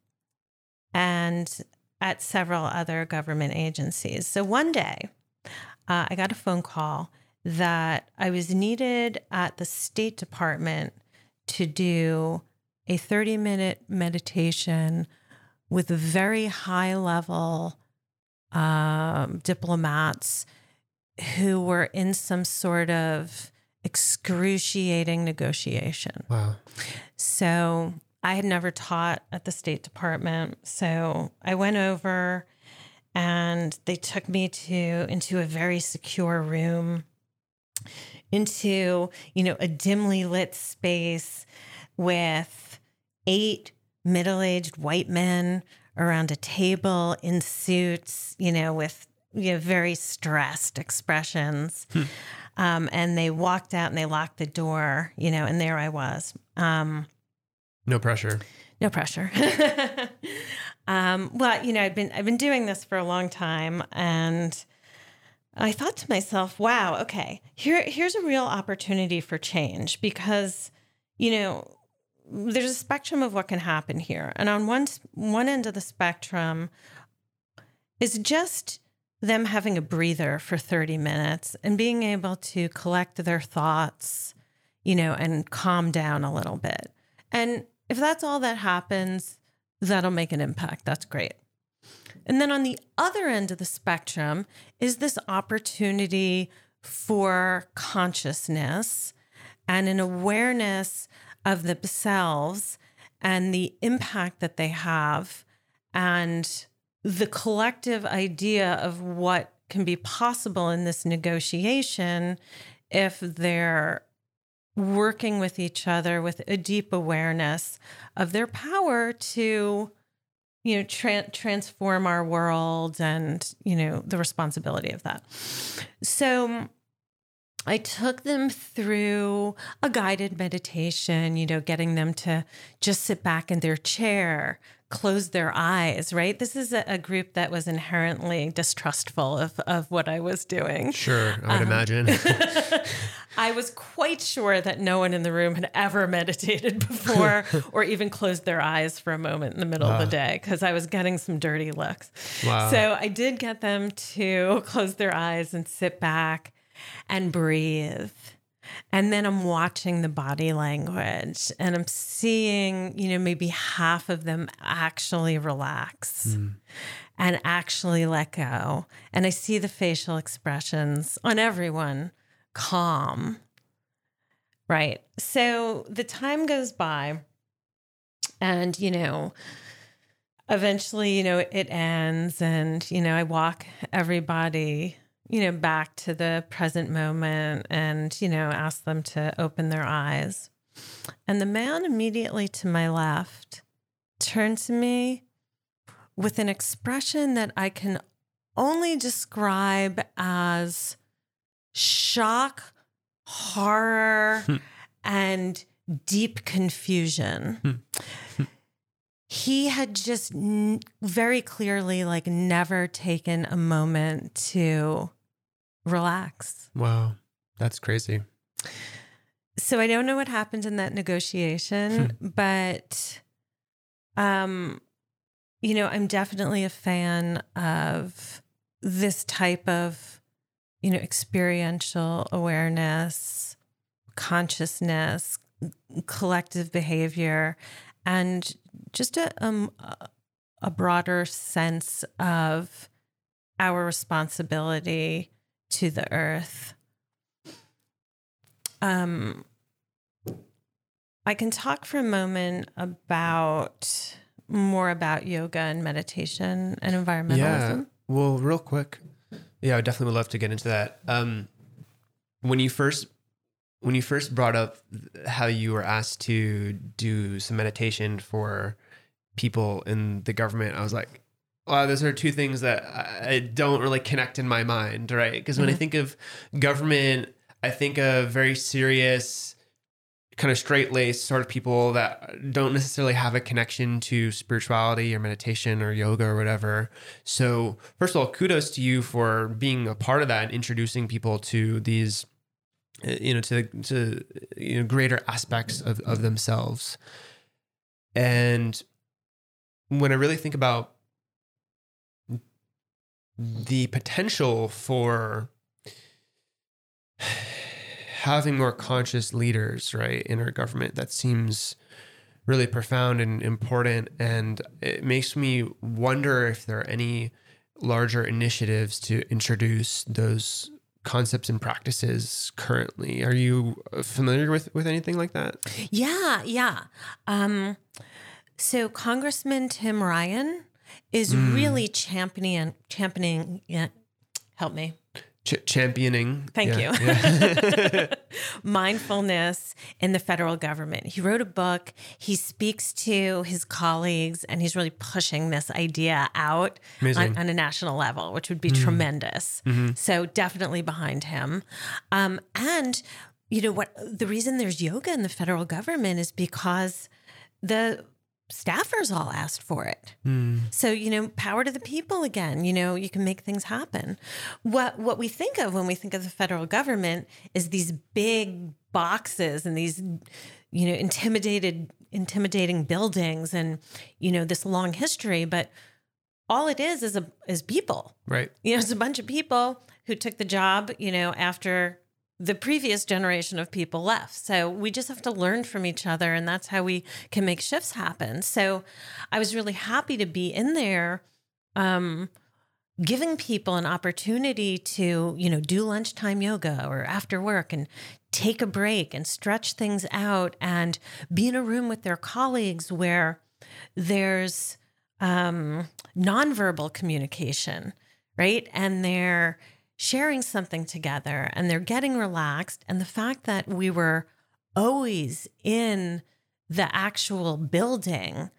and at several other government agencies. So one day, uh, I got a phone call that I was needed at the State Department to do a thirty-minute meditation with very high-level um, diplomats who were in some sort of excruciating negotiation. Wow. So I had never taught at the State Department. So I went over and they took me to into a very secure room, into, you know, a dimly lit space with eight middle-aged white men around a table in suits, you know, with, you know, very stressed expressions. Hmm. Um, and they walked out and they locked the door, you know, and there I was. Um, no pressure. No pressure. um, well, you know, I've been I've been doing this for a long time, and I thought to myself, "Wow, okay, here here's a real opportunity for change," because, you know, there's a spectrum of what can happen here, and on one one end of the spectrum is just them having a breather for thirty minutes and being able to collect their thoughts, you know, and calm down a little bit. And if that's all that happens, that'll make an impact. That's great. And then on the other end of the spectrum is this opportunity for consciousness and an awareness of themselves and the impact that they have and the collective idea of what can be possible in this negotiation if they're working with each other with a deep awareness of their power to you know, tra- transform our world and, you know, the responsibility of that. So I took them through a guided meditation, you know, getting them to just sit back in their chair, close their eyes, right? This is a, a group that was inherently distrustful of, of what I was doing. Sure, I would um, imagine. I was quite sure that no one in the room had ever meditated before or even closed their eyes for a moment in the middle wow. of the day, because I was getting some dirty looks. Wow. So I did get them to close their eyes and sit back and breathe. And then I'm watching the body language and I'm seeing, you know, maybe half of them actually relax mm. and actually let go. And I see the facial expressions on everyone calm. Right. So the time goes by and, you know, eventually, you know, it ends and, you know, I walk everybody, you know, back to the present moment and, you know, ask them to open their eyes. And the man immediately to my left turned to me with an expression that I can only describe as shock, horror, and deep confusion. He had just n- very clearly, like, never taken a moment to relax. Wow, that's crazy. So I don't know what happened in that negotiation, but, um, you know, I'm definitely a fan of this type of, you know, experiential awareness, consciousness, collective behavior, and just a um, a broader sense of our responsibility to the earth. Um, I can talk for a moment about more about yoga and meditation and environmentalism. Yeah. Well, real quick. Yeah, I definitely would love to get into that. Um, when you first when you first brought up how you were asked to do some meditation for people in the government, I was like, wow, those are two things that I don't really connect in my mind, right? Because when mm-hmm. I think of government, I think of very serious, kind of straight-laced sort of people that don't necessarily have a connection to spirituality or meditation or yoga or whatever. So first of all, kudos to you for being a part of that and introducing people to these, you know, to, to you know, greater aspects of, of themselves. And when I really think about the potential for having more conscious leaders, right, in our government, that seems really profound and important. And it makes me wonder if there are any larger initiatives to introduce those concepts and practices currently. Are you familiar with, with anything like that? Yeah, yeah. Um, so Congressman Tim Ryan is mm. really championing, championing, yeah, help me. Ch- championing. Thank yeah, you. Yeah. Mindfulness in the federal government. He wrote a book. He speaks to his colleagues and he's really pushing this idea out on, on a national level, which would be mm. tremendous. Mm-hmm. So definitely behind him. Um, and you know what, the reason there's yoga in the federal government is because the staffers all asked for it. Mm. So, you know, power to the people again, you know, you can make things happen. What what we think of when we think of the federal government is these big boxes and these, you know, intimidated, intimidating buildings and, you know, this long history, but all it is is a is people. Right. You know, it's a bunch of people who took the job, you know, after the previous generation of people left. So we just have to learn from each other, and that's how we can make shifts happen. So I was really happy to be in there, um, giving people an opportunity to, you know, do lunchtime yoga or after work and take a break and stretch things out and be in a room with their colleagues where there's um, nonverbal communication, right? And they're sharing something together and they're getting relaxed. And the fact that we were always in the actual building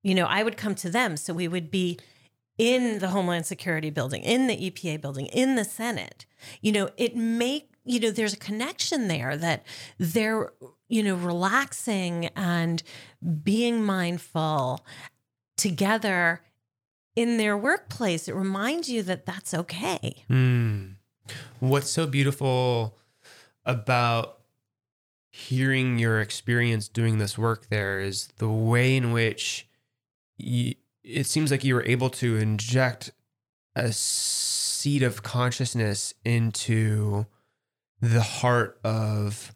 you know, I would come to them. So we would be in the Homeland Security building, in the E P A building, in the Senate. You know, it make, you know, there's a connection there that they're, you know, relaxing and being mindful together in their workplace. It reminds you that that's okay. Mm. What's so beautiful about hearing your experience doing this work there is the way in which you, it seems like you were able to inject a seed of consciousness into the heart of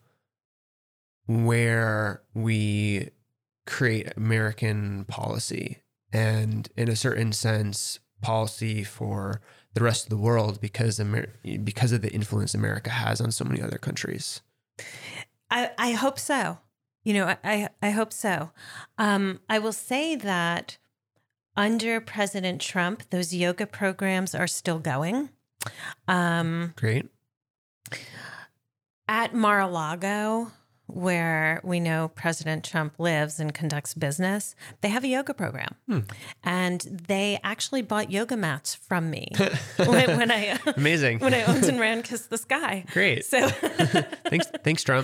where we create American policy, and in a certain sense, policy for the rest of the world, because Amer- because of the influence America has on so many other countries. I, I hope so. You know, I, I hope so. Um, I will say that under President Trump, those yoga programs are still going. Um, Great. At Mar-a-Lago, where we know President Trump lives and conducts business, they have a yoga program. Hmm. And they actually bought yoga mats from me when, when I Amazing. when I owned and ran Kiss the Sky. Great. So thanks, thanks, Trump.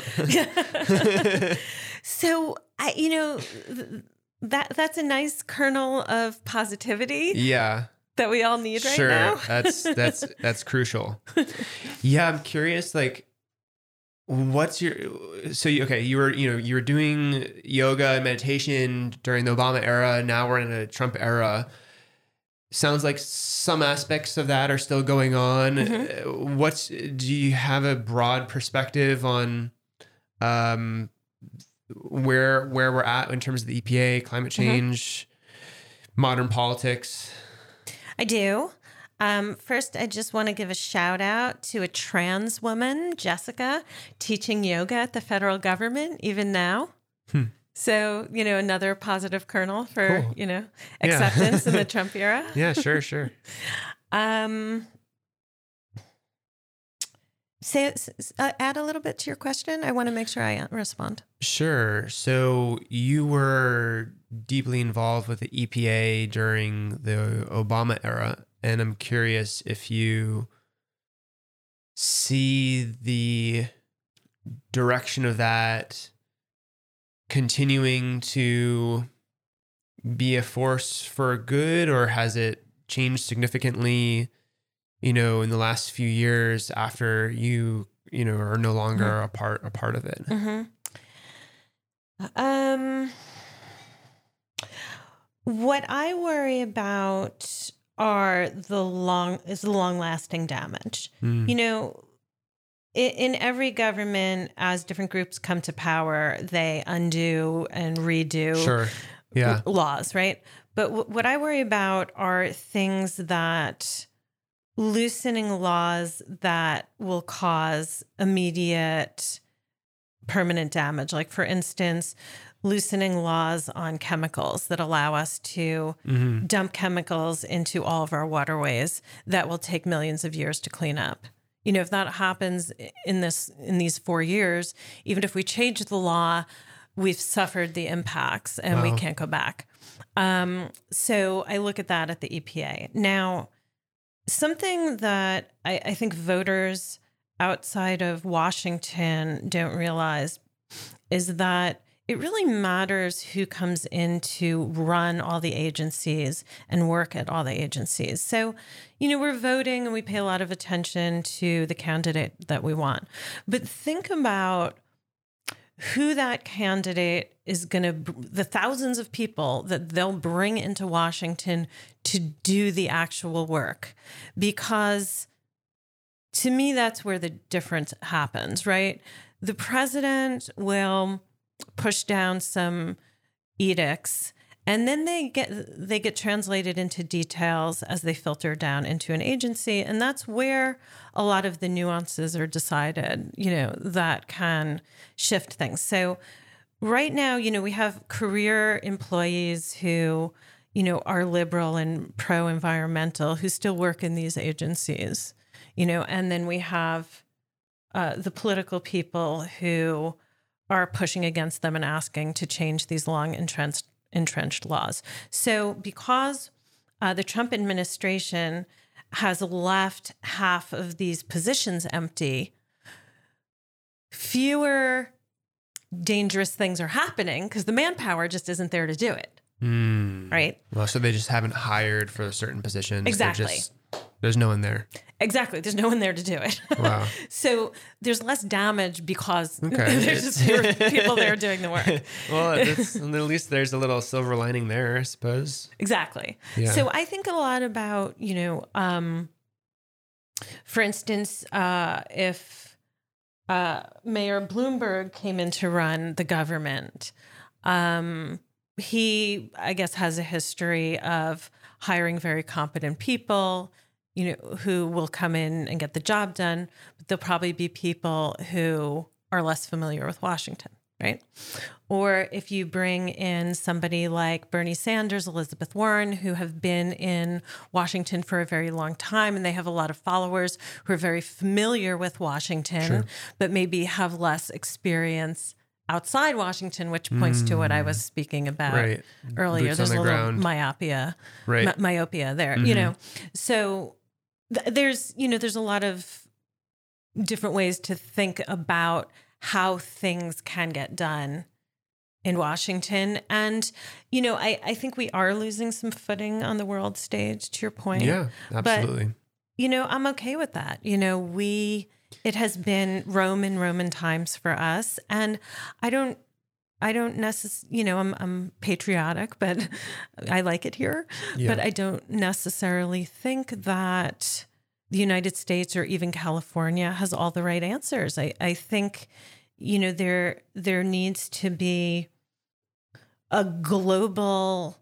So I, you know, that that's a nice kernel of positivity. Yeah. That we all need right sure. now. that's that's that's crucial. Yeah, I'm curious, like, what's your so you, okay you were you know you were doing yoga and meditation during the Obama era. Now we're in a Trump era. Sounds like some aspects of that are still going on. Mm-hmm. What's do you have a broad perspective on um where where we're at in terms of the E P A, climate change, mm-hmm. modern politics? I do. Um, first, I just want to give a shout out to a trans woman, Jessica, teaching yoga at the federal government, even now. Hmm. So, you know, another positive kernel for, cool. you know, acceptance yeah. in the Trump era. Yeah, sure, sure. um, say, uh, add a little bit to your question. I want to make sure I respond. Sure. So you were deeply involved with the E P A during the Obama era. And I'm curious if you see the direction of that continuing to be a force for good, or has it changed significantly, you know, in the last few years after you, you know, are no longer mm-hmm. a part, a part of it? Mm-hmm. Um, what I worry about are the long is the long lasting damage. Mm. You know, in, in every government, as different groups come to power, they undo and redo sure. yeah. laws, right? But w- what I worry about are things that loosening laws that will cause immediate permanent damage. Like, for instance, loosening laws on chemicals that allow us to mm-hmm. dump chemicals into all of our waterways that will take millions of years to clean up. You know, if that happens in this in these four years, even if we change the law, we've suffered the impacts and wow. we can't go back. Um, so I look at that at the E P A. Now, something that I, I think voters outside of Washington don't realize is that it really matters who comes in to run all the agencies and work at all the agencies. So, you know, we're voting and we pay a lot of attention to the candidate that we want. But think about who that candidate is going to, the thousands of people that they'll bring into Washington to do the actual work. Because to me, that's where the difference happens, right? The president will push down some edicts, and then they get they get translated into details as they filter down into an agency, and that's where a lot of the nuances are decided, you know, that can shift things. So right now, you know, we have career employees who, you know, are liberal and pro-environmental who still work in these agencies, you know, and then we have uh, the political people who are pushing against them and asking to change these long entrenched entrenched laws. So because uh, the Trump administration has left half of these positions empty, fewer dangerous things are happening because the manpower just isn't there to do it. Mm. Right? Well, so they just haven't hired for certain positions. Exactly. Just, there's no one there. Exactly. There's no one there to do it. Wow. So there's less damage because Okay. there's just fewer people there doing the work. Well, that's, at least there's a little silver lining there, I suppose. Exactly. Yeah. So I think a lot about, you know, um, for instance, uh, if uh, Mayor Bloomberg came in to run the government, um, he, I guess, has a history of hiring very competent people, you know, who will come in and get the job done, but there'll probably be people who are less familiar with Washington, right? Or if you bring in somebody like Bernie Sanders, Elizabeth Warren, who have been in Washington for a very long time, and they have a lot of followers who are very familiar with Washington, Sure. but maybe have less experience outside Washington, which points mm. to what I was speaking about right. earlier. Boots There's on a the little ground. myopia, Right. my- myopia there, Mm-hmm. you know. So th- there's, you know, there's a lot of different ways to think about how things can get done in Washington. And, you know, I, I think we are losing some footing on the world stage, to your point. Yeah, absolutely. But, you know, I'm okay with that. You know, we, it has been Rome in Roman times for us. And I don't, I don't necessarily, you know, I'm, I'm patriotic, but I like it here. Yeah. But I don't necessarily think that the United States or even California has all the right answers. I, I think, you know, there, there needs to be a global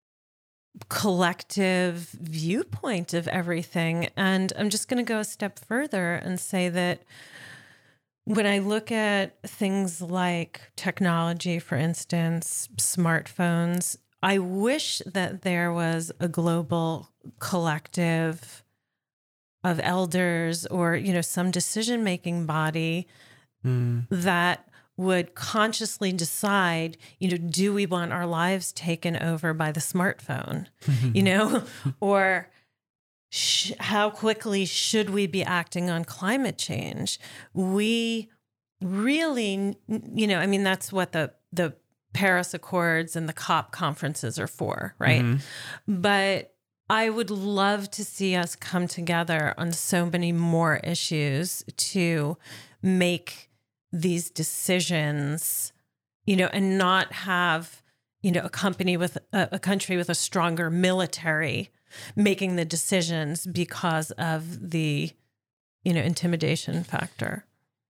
collective viewpoint of everything. And I'm just going to go a step further and say that when I look at things like technology, for instance, smartphones, I wish that there was a global collective of elders or, you know, some decision-making body mm. that would consciously decide, you know, do we want our lives taken over by the smartphone, you know, or sh- how quickly should we be acting on climate change? We really, you know, I mean, that's what the, the Paris Accords and the COP conferences are for, right? Mm-hmm. But I would love to see us come together on so many more issues to make these decisions, you know, and not have, you know, a company with a, a country with a stronger military making the decisions because of the, you know, intimidation factor.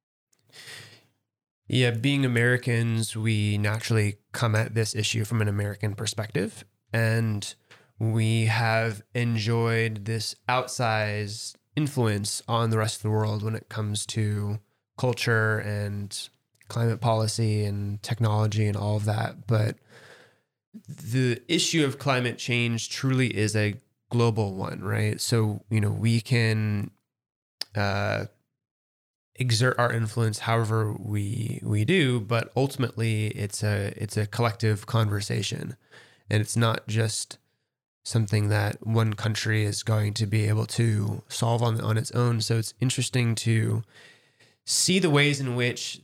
Yeah, being Americans, we naturally come at this issue from an American perspective, and we have enjoyed this outsized influence on the rest of the world when it comes to culture and climate policy and technology and all of that. But the issue of climate change truly is a global one, right? So, you know, we can uh, exert our influence however we we do, but ultimately it's a it's a collective conversation, and it's not just something that one country is going to be able to solve on on its own. So it's interesting to see the ways in which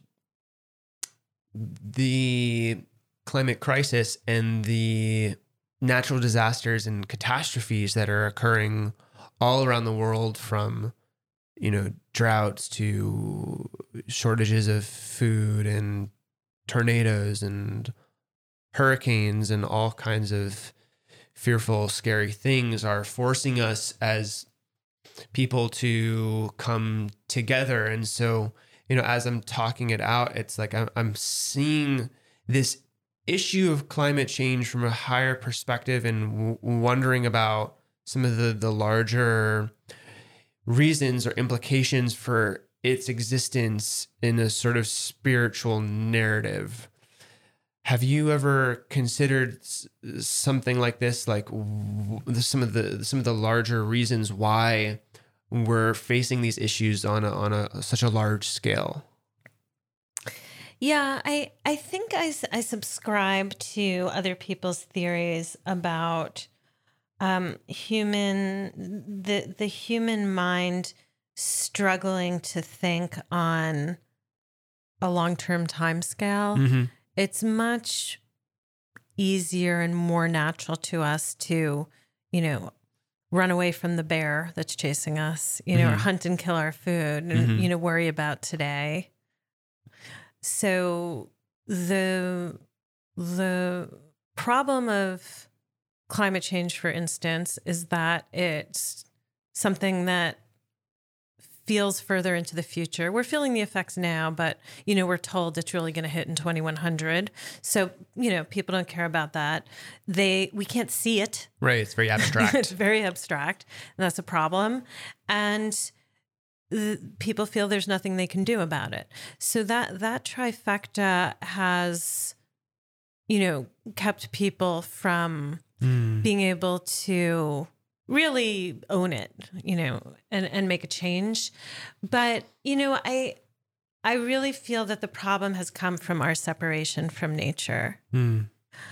the climate crisis and the natural disasters and catastrophes that are occurring all around the world, from, you know, droughts to shortages of food and tornadoes and hurricanes and all kinds of fearful, scary things, are forcing us as people to come together. And so, you know, as I'm talking it out, it's like I'm, I'm seeing this issue of climate change from a higher perspective and w- wondering about some of the, the larger reasons or implications for its existence in a sort of spiritual narrative. Have you ever considered something like this, like some of the some of the larger reasons why we're facing these issues on a, on a such a large scale? Yeah, I, I think I, s- I subscribe to other people's theories about um, human, the, the human mind struggling to think on a long-term time scale. Mm-hmm. It's much easier and more natural to us to, you know, run away from the bear that's chasing us, you know, or Mm-hmm. hunt and kill our food and, Mhm. you know, worry about today. So the the problem of climate change, for instance, is that it's something that feels further into the future. We're feeling the effects now, but, you know, we're told it's really going to hit in twenty-one hundred. So, you know, people don't care about that. They, we can't see it. Right. It's very It's abstract. very abstract, and that's a problem. And th- people feel there's nothing they can do about it. So that that trifecta has, you know, kept people from Mm. being able to really own it, you know, and, and make a change. But, you know, I I really feel that the problem has come from our separation from nature. Mm.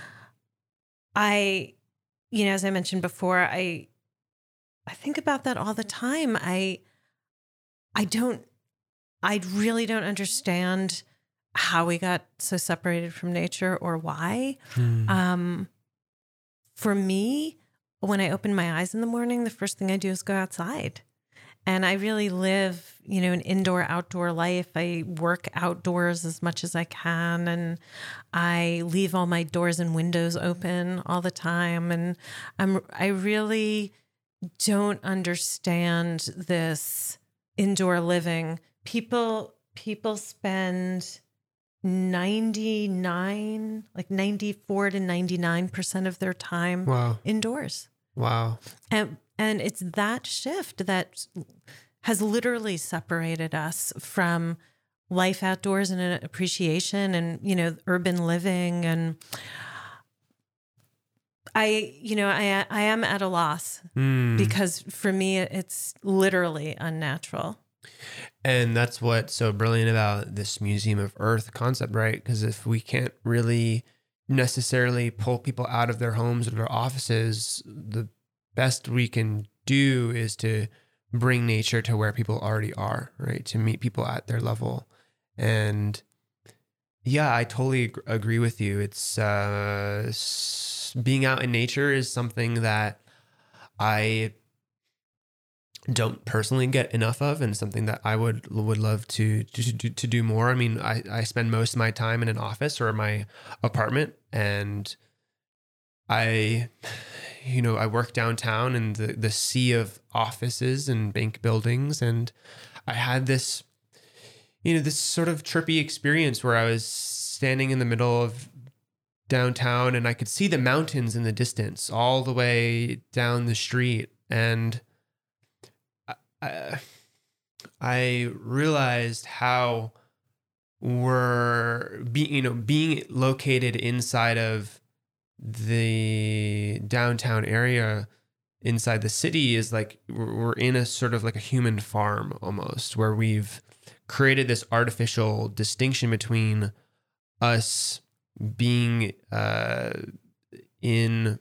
I, you know, as I mentioned before, I I think about that all the time. I I don't I really don't understand how we got so separated from nature or why. Mm. Um, for me, when I open my eyes in the morning, the first thing I do is go outside. And I really live, you know, an indoor outdoor life. I work outdoors as much as I can. And I leave all my doors and windows open all the time. And I'm, I really don't understand this indoor living. People, people spend ninety-nine, like ninety-four to ninety-nine percent of their time Wow. indoors. Wow. And and it's that shift that has literally separated us from life outdoors and an appreciation and, you know, urban living. And I, you know, I I am at a loss Mm. because for me it's literally unnatural. And that's what's so brilliant about this Museum of Earth concept, right? Because if we can't really necessarily pull people out of their homes or their offices, the best we can do is to bring nature to where people already are, right? To meet people at their level. And yeah, I totally ag- agree with you. It's uh, s- being out in nature is something that I don't personally get enough of, and something that I would would love to to, to, to do more. I mean, I, I spend most of my time in an office or my apartment, and I, you know, I work downtown in the, the sea of offices and bank buildings, and I had this, you know, this sort of trippy experience where I was standing in the middle of downtown and I could see the mountains in the distance all the way down the street, and I, I realized how we're being, you know, being located inside of the downtown area, inside the city, is like we're we're in a sort of like a human farm almost, where we've created this artificial distinction between us being uh, in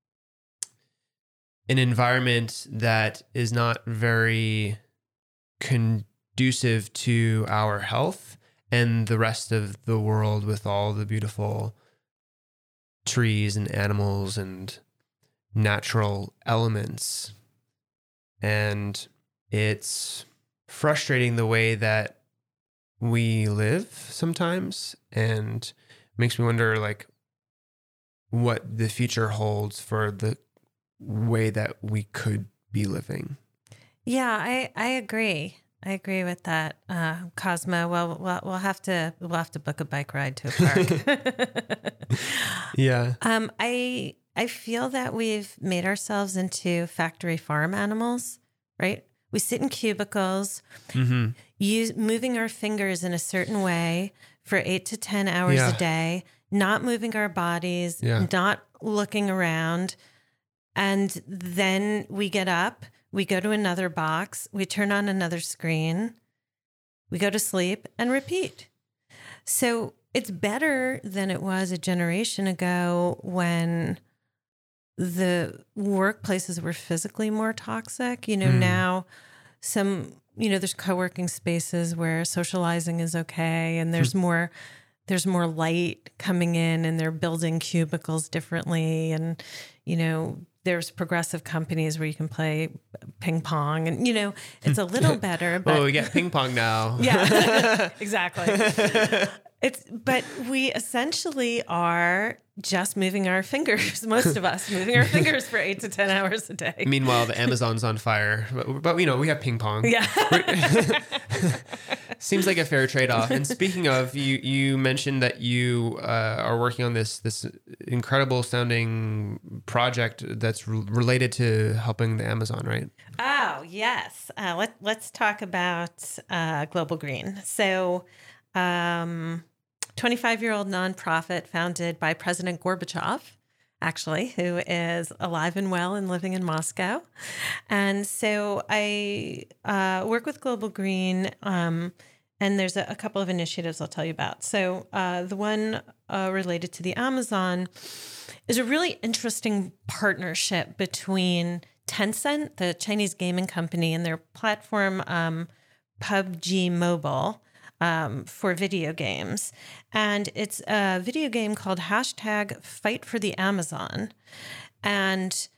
an environment that is not very conducive to our health, and the rest of the world with all the beautiful trees and animals and natural elements. And it's frustrating the way that we live sometimes, and makes me wonder like what the future holds for the way that we could be living. Yeah, I, I agree. I agree with that, uh, Cosmo. Well, well, we'll have to we'll have to book a bike ride to a park. Yeah. um, I I feel that we've made ourselves into factory farm animals, right? We sit in cubicles, Mm-hmm. use moving our fingers in a certain way for eight to ten hours Yeah. a day, not moving our bodies, Yeah. not looking around. And then we get up, we go to another box, we turn on another screen, we go to sleep and repeat. So it's better than it was a generation ago when the workplaces were physically more toxic. You know, mm. now some, you know, there's co-working spaces where socializing is okay, and there's mm. more there's more light coming in, and they're building cubicles differently. And, you know, there's progressive companies where you can play ping pong, and, you know, it's a little better. But oh, we get ping pong now. Yeah, exactly. It's, but we essentially are just moving our fingers, most of us moving our fingers for eight to ten hours a day. Meanwhile, the Amazon's on fire, but, but you know, we have ping pong. Yeah. Seems like a fair trade-off. And speaking of, you, you mentioned that you uh, are working on this, this incredible sounding project that's re- related to helping the Amazon, right? Oh, yes. Uh, let, let's talk about uh, Global Green. So, Um, twenty-five-year-old nonprofit founded by President Gorbachev, actually, who is alive and well and living in Moscow. And so I uh, work with Global Green, um, and there's a, a couple of initiatives I'll tell you about. So uh, the one uh, related to the Amazon is a really interesting partnership between Tencent, the Chinese gaming company, and their platform um, P U B G Mobile, Um, for video games. And it's a video game called hashtag Fight for the Amazon. And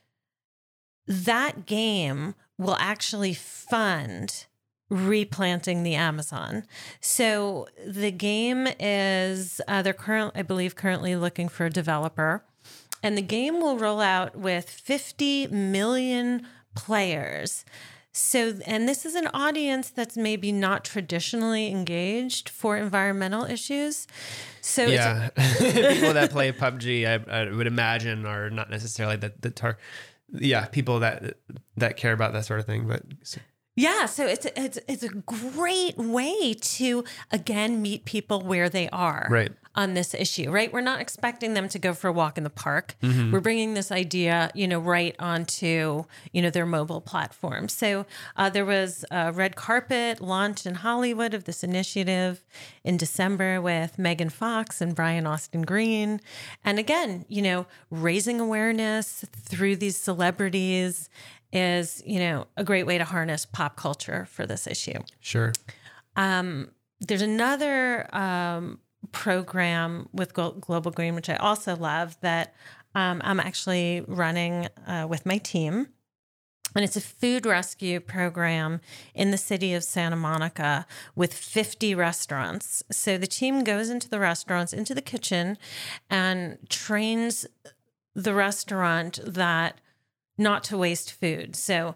that game will actually fund replanting the Amazon. So the game is, uh, they're current, I believe, currently looking for a developer. And the game will roll out with fifty million players. So, and this is an audience that's maybe not traditionally engaged for environmental issues. So, yeah, people that play P U B G, I, I would imagine, are not necessarily the the tar, yeah, people that that care about that sort of thing. But so. yeah, so it's it's it's a great way to again meet people where they are, right, on this issue, right? We're not expecting them to go for a walk in the park. Mm-hmm. We're bringing this idea, you know, right onto, you know, their mobile platform. So uh, there was a red carpet launch in Hollywood of this initiative in December with Megan Fox and Brian Austin Green. And again, you know, raising awareness through these celebrities is, you know, a great way to harness pop culture for this issue. Sure. Um, there's another um, program with Global Green, which I also love, that um, I'm actually running uh, with my team. And it's a food rescue program in the city of Santa Monica with fifty restaurants. So the team goes into the restaurants, into the kitchen, and trains the restaurant that not to waste food. So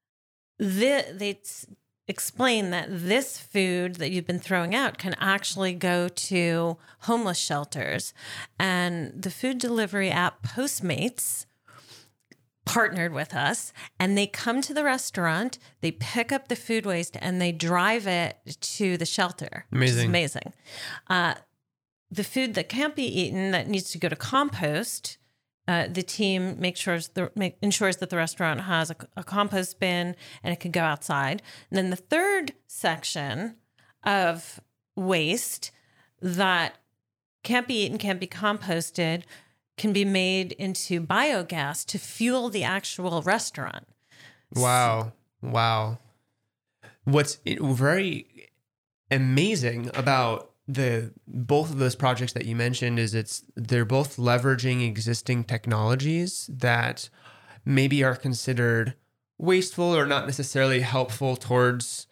the, they explain that this food that you've been throwing out can actually go to homeless shelters. And the food delivery app Postmates partnered with us, and they come to the restaurant, they pick up the food waste, and they drive it to the shelter. Amazing. Which is amazing. Uh, the food that can't be eaten, that needs to go to compost, Uh, the team makes sure the, make, ensures that the restaurant has a, a compost bin and it can go outside. And then the third section of waste that can't be eaten, can't be composted, can be made into biogas to fuel the actual restaurant. Wow. Wow. What's very amazing about the both of those projects that you mentioned is it's they're both leveraging existing technologies that maybe are considered wasteful or not necessarily helpful towards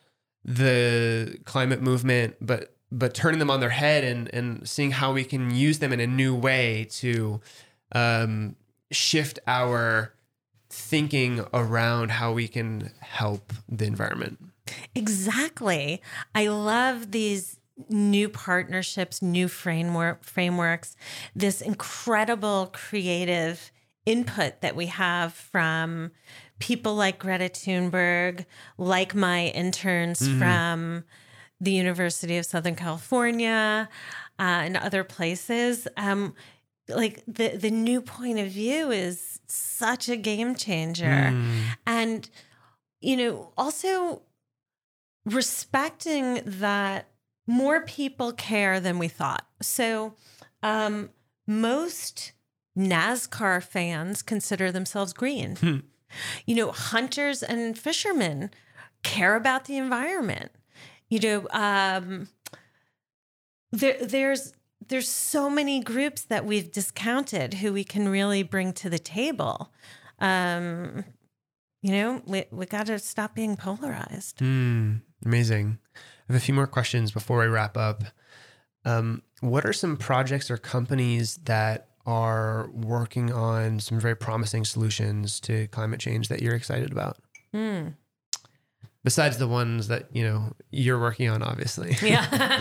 the climate movement, but but turning them on their head and and seeing how we can use them in a new way to um, shift our thinking around how we can help the environment. Exactly. I love these new partnerships, new framework frameworks, this incredible creative input that we have from people like Greta Thunberg, like my interns mm-hmm. from the University of Southern California uh, and other places. Um, like the, the new point of view is such a game changer. Mm. And, you know, also respecting that more people care than we thought. So um, most NASCAR fans consider themselves green. Hmm. You know, hunters and fishermen care about the environment. You know, um, there, there's there's so many groups that we've discounted who we can really bring to the table. Um, you know, we we got to stop being polarized. Mm, amazing. I have a few more questions before we wrap up. Um, what are some projects or companies that are working on some very promising solutions to climate change that you're excited about? Mm. Besides the ones that, you know, you're working on, obviously. Yeah.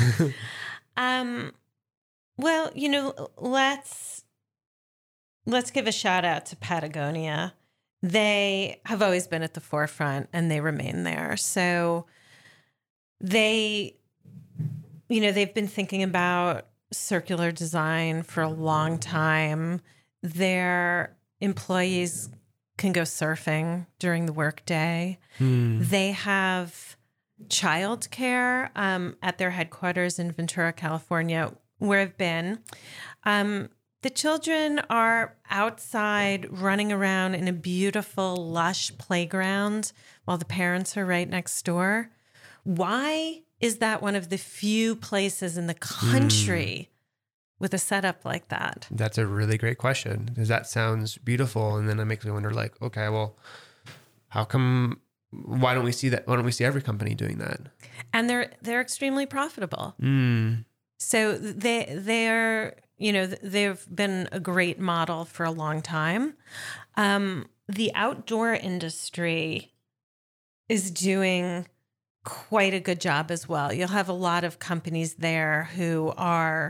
um, well, you know, let's let's give a shout out to Patagonia. They have always been at the forefront and they remain there. So they, you know, they've been thinking about circular design for a long time. Their employees can go surfing during the workday. Hmm. They have childcare um, at their headquarters in Ventura, California, where I've been. Um, the children are outside running around in a beautiful, lush playground while the parents are right next door. Why is that one of the few places in the country mm. with a setup like that? That's a really great question, because that sounds beautiful. And then it makes me wonder, like, okay, well, how come, why don't we see that? Why don't we see every company doing that? And they're, they're extremely profitable. Mm. So they, they're, you know, they've been a great model for a long time. Um, the outdoor industry is doing quite a good job as well. You'll have a lot of companies there who are,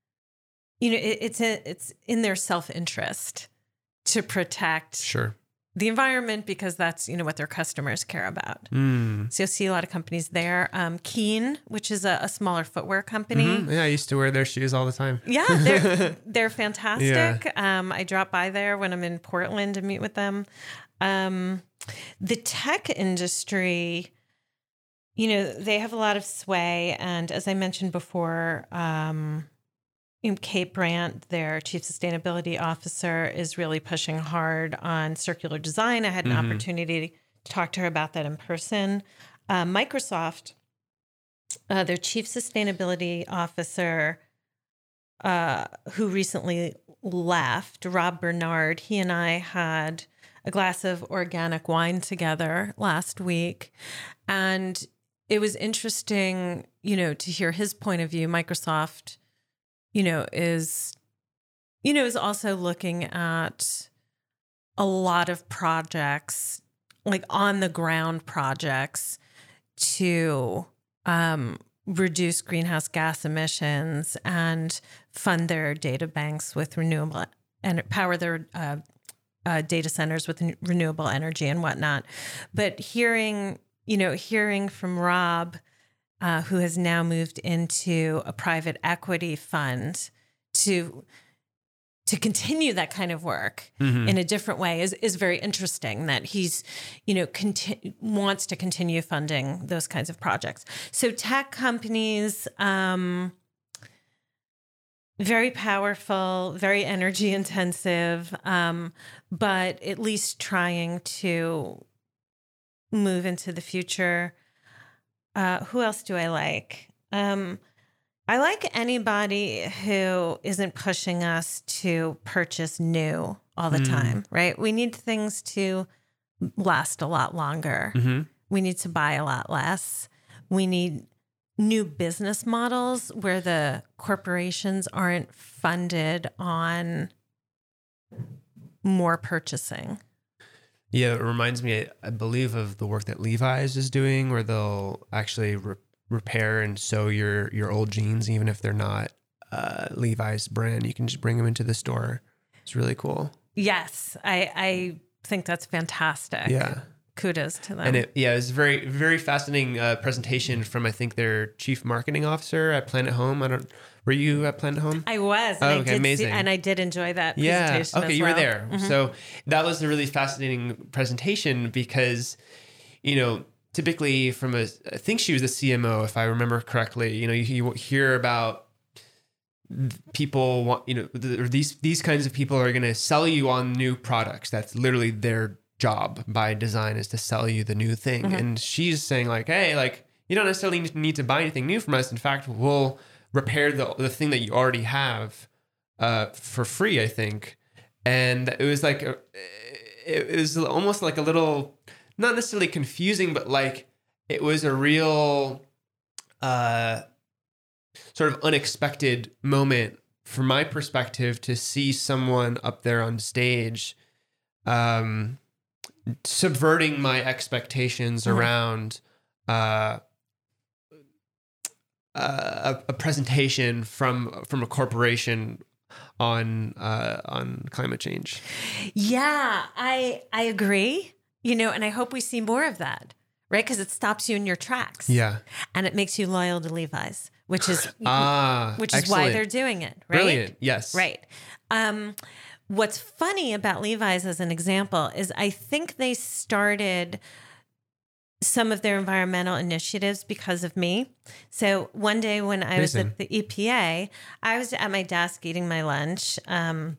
you know, it, it's a, it's in their self-interest to protect sure. the environment, because that's, you know, what their customers care about. Mm. So you'll see a lot of companies there. Um, Keen, which is a, a smaller footwear company. Mm-hmm. Yeah, I used to wear their shoes all the time. Yeah, they're, they're fantastic. Yeah. Um, I drop by there when I'm in Portland to meet with them. Um, the tech industry, you know, they have a lot of sway. And as I mentioned before, um, Kate Brandt, their chief sustainability officer, is really pushing hard on circular design. I had an mm-hmm. opportunity to talk to her about that in person. Uh, Microsoft, uh, their chief sustainability officer, uh, who recently left, Rob Bernard, he and I had a glass of organic wine together last week. And it was interesting, you know, to hear his point of view. Microsoft, you know, is, you know, is also looking at a lot of projects, like on the ground projects, to um, reduce greenhouse gas emissions and fund their data banks with renewable and power their uh, uh, data centers with renewable energy and whatnot. But hearing, you know, hearing from Rob, Uh, who has now moved into a private equity fund to to continue that kind of work mm-hmm. in a different way is is very interesting. That he's, you know, conti- wants to continue funding those kinds of projects. So tech companies, um, very powerful, very energy intensive, um, but at least trying to move into the future. Uh, who else do I like? Um, I like anybody who isn't pushing us to purchase new all the mm. time, right? We need things to last a lot longer. Mm-hmm. We need to buy a lot less. We need new business models where the corporations aren't funded on more purchasing. Yeah, it reminds me, I believe, of the work that Levi's is doing, where they'll actually re- repair and sew your your old jeans, even if they're not uh, Levi's brand. You can just bring them into the store. It's really cool. Yes, I, I think that's fantastic. Yeah. Kudos to them. And it, yeah, it was a very, very fascinating uh, presentation from, I think, their chief marketing officer at Planet Home. I don't, were you at Planet Home? I was. Oh, and okay, I did amazing. See, and I did enjoy that yeah. presentation Okay, as you well. were there. Mm-hmm. So that was a really fascinating presentation because, you know, typically from a, I think she was the C M O, if I remember correctly, you know, you, you hear about people want, you know, th- these these kinds of people are going to sell you on new products. That's literally their job by design, is to sell you the new thing. Mm-hmm. And she's saying like, hey, like, you don't necessarily need to buy anything new from us. In fact, we'll repair the the thing that you already have uh, for free, I think. And it was like, a, it was almost like a little, not necessarily confusing, but like it was a real uh, sort of unexpected moment from my perspective to see someone up there on stage um, subverting my expectations mm-hmm. around uh, a, a presentation from from a corporation on uh, on climate change. Yeah, I I agree. You know, and I hope we see more of that, right? Because it stops you in your tracks. Yeah, and it makes you loyal to Levi's, which is ah, which is excellent. why they're doing it. Right? Brilliant. Yes. Right. Um, what's funny about Levi's, as an example, is I think they started some of their environmental initiatives because of me. So one day when I was Amazing. at the E P A, I was at my desk eating my lunch, um,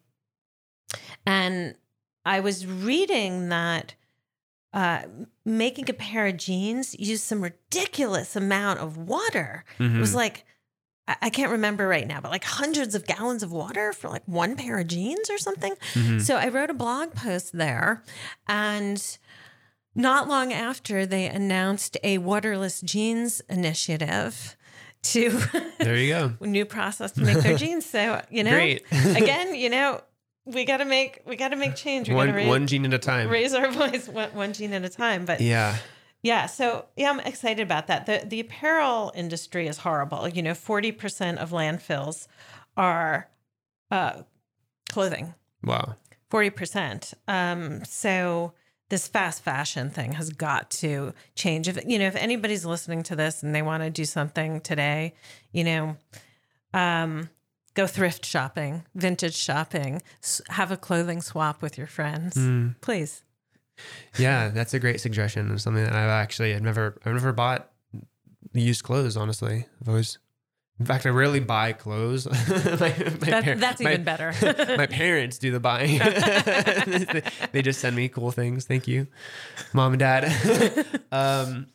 and I was reading that uh, making a pair of jeans used some ridiculous amount of water. Mm-hmm. It was like, I-, I can't remember right now, but like hundreds of gallons of water for like one pair of jeans or something. Mm-hmm. So I wrote a blog post there, and not long after, they announced a waterless jeans initiative to there you go new process to make their jeans. So you know, Great. again, you know, we got to make we got to make change. We one raise, one gene at a time. Raise our voice one, one gene at a time. But yeah, yeah. So yeah, I'm excited about that. the The apparel industry is horrible. You know, forty percent of landfills are uh, clothing. Wow, forty percent. Um, so. This fast fashion thing has got to change. If you know, if anybody's listening to this and they want to do something today, you know, um, go thrift shopping, vintage shopping, have a clothing swap with your friends, mm. please. Yeah, that's a great suggestion. It's something that I've actually I've never I've never bought used clothes. Honestly, I've always. In fact, I rarely buy clothes. my, my that, par- that's my, even better. My parents do the buying. they, they just send me cool things. Thank you, Mom and Dad. um,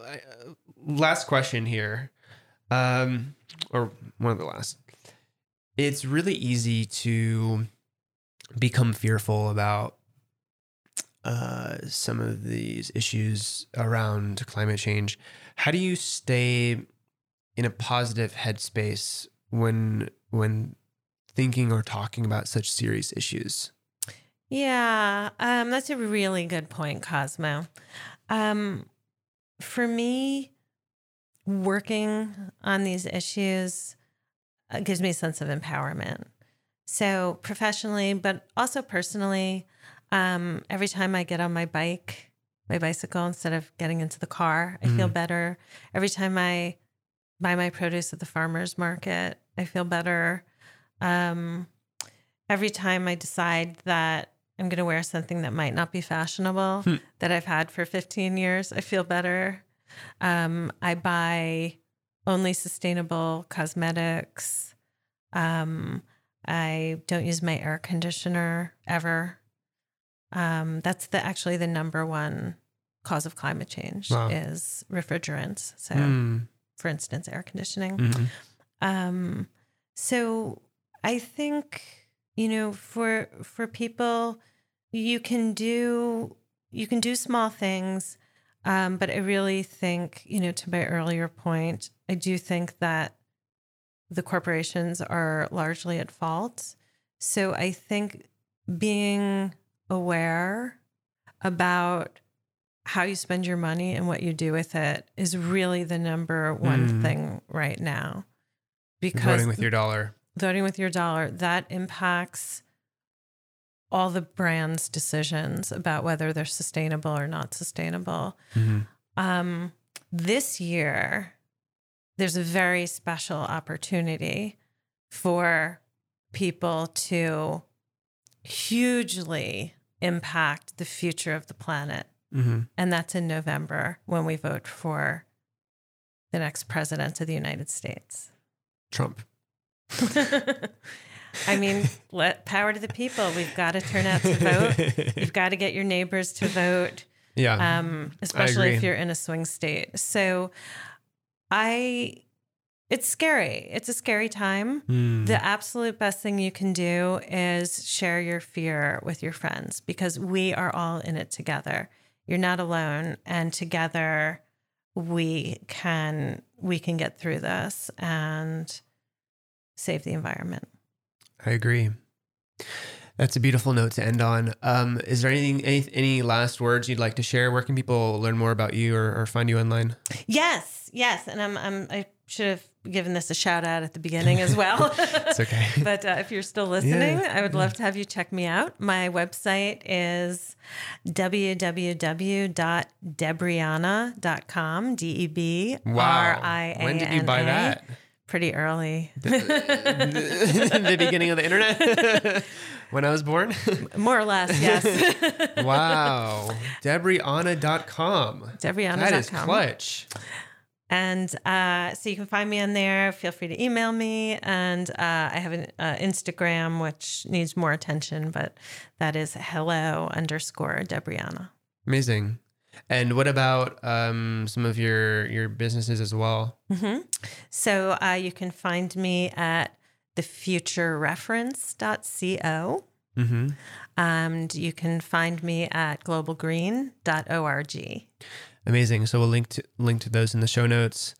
last question here, um, or one of the last. It's really easy to become fearful about uh, some of these issues around climate change. How do you stay in a positive headspace when when thinking or talking about such serious issues? Yeah, um, that's a really good point, Cosmo. Um, for me, working on these issues uh, gives me a sense of empowerment. So professionally, but also personally, um, every time I get on my bike, my bicycle, instead of getting into the car, I mm. feel better. Every time I buy my produce at the farmer's market, I feel better. Um, every time I decide that I'm going to wear something that might not be fashionable hmm. that I've had for fifteen years, I feel better. Um, I buy only sustainable cosmetics. Um, I don't use my air conditioner ever. Um, that's the actually the number one cause of climate change wow. is refrigerants. So. Mm. For instance, air conditioning. Mm-hmm. Um, so I think, you know, for for people, you can do you can do small things, um, but I really think, you know, to my earlier point, I do think that the corporations are largely at fault. So I think being aware about how you spend your money and what you do with it is really the number one mm. thing right now. Because voting with your dollar. Voting with your dollar, that impacts all the brands' decisions about whether they're sustainable or not sustainable. Mm-hmm. Um, this year, there's a very special opportunity for people to hugely impact the future of the planet. Mm-hmm. And that's in November when we vote for the next president of the United States. Trump. I mean, let power to the people. We've got to turn out to vote. You've got to get your neighbors to vote. Yeah. Um, especially if you're in a swing state. So I, it's scary. It's a scary time. Mm. The absolute best thing you can do is share your fear with your friends, because we are all in it together. You're not alone. And together we can, we can get through this and save the environment. I agree. That's a beautiful note to end on. Um, is there anything, any, any last words you'd like to share? Where can people learn more about you or, or find you online? Yes, yes. And I'm, I'm, I should have given this a shout out at the beginning as well. It's okay. But uh, if you're still listening, Yeah, I would yeah. love to have you check me out. My website is w w w dot debriana dot com, D E B R I A N A. When did you buy that? Pretty early. The beginning of the internet? When I was born? More or less, yes. Wow. Debriana dot com. Debriana dot com. That is clutch. And uh, so you can find me on there. Feel free to email me. And uh, I have an uh, Instagram, which needs more attention, but that is hello underscore Debriana. Amazing. And what about um, some of your, your businesses as well? Mm-hmm. So uh, you can find me at the future reference dot co. Mm-hmm. And you can find me at global green dot org. Amazing. So we'll link to link to those in the show notes.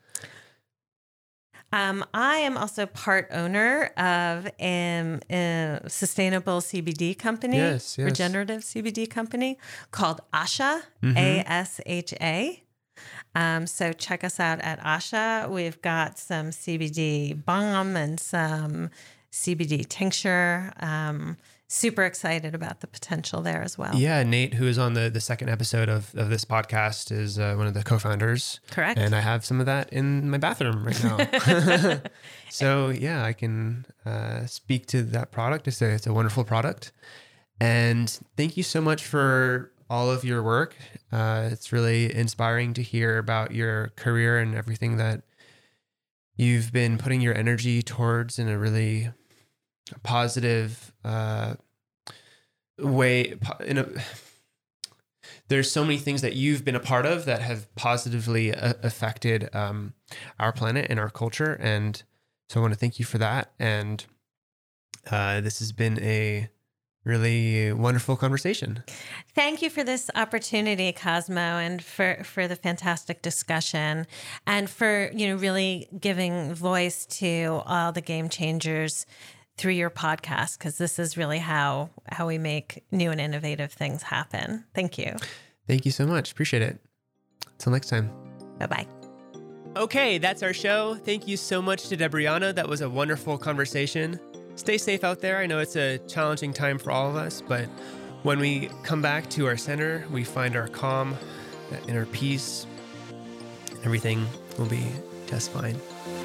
Um, I am also part owner of um, a sustainable C B D company, Yes, yes. regenerative C B D company called Asha, Mhm. A S H A. Um, so check us out at Asha. We've got some C B D balm and some C B D tincture. Um, super excited about the potential there as well. Yeah, Nate, who is on the, the second episode of, of this podcast, is uh, one of the co-founders. Correct. And I have some of that in my bathroom right now. So yeah, I can uh, speak to that product. It's a, it's a wonderful product. And thank you so much for all of your work. Uh, it's really inspiring to hear about your career and everything that you've been putting your energy towards in a really positive uh, way. In a, there's so many things that you've been a part of that have positively uh, affected um, our planet and our culture. And so I want to thank you for that. And uh, this has been a really wonderful conversation. Thank you for this opportunity, Cosmo, and for, for the fantastic discussion, and for, you know, really giving voice to all the game changers through your podcast, because this is really how how we make new and innovative things happen. Thank you. Thank you so much. Appreciate it. Until next time. Bye-bye. Okay, that's our show. Thank you so much to Debriana. That was a wonderful conversation. Stay safe out there. I know it's a challenging time for all of us, but when we come back to our center, we find our calm, that inner peace. Everything will be just fine.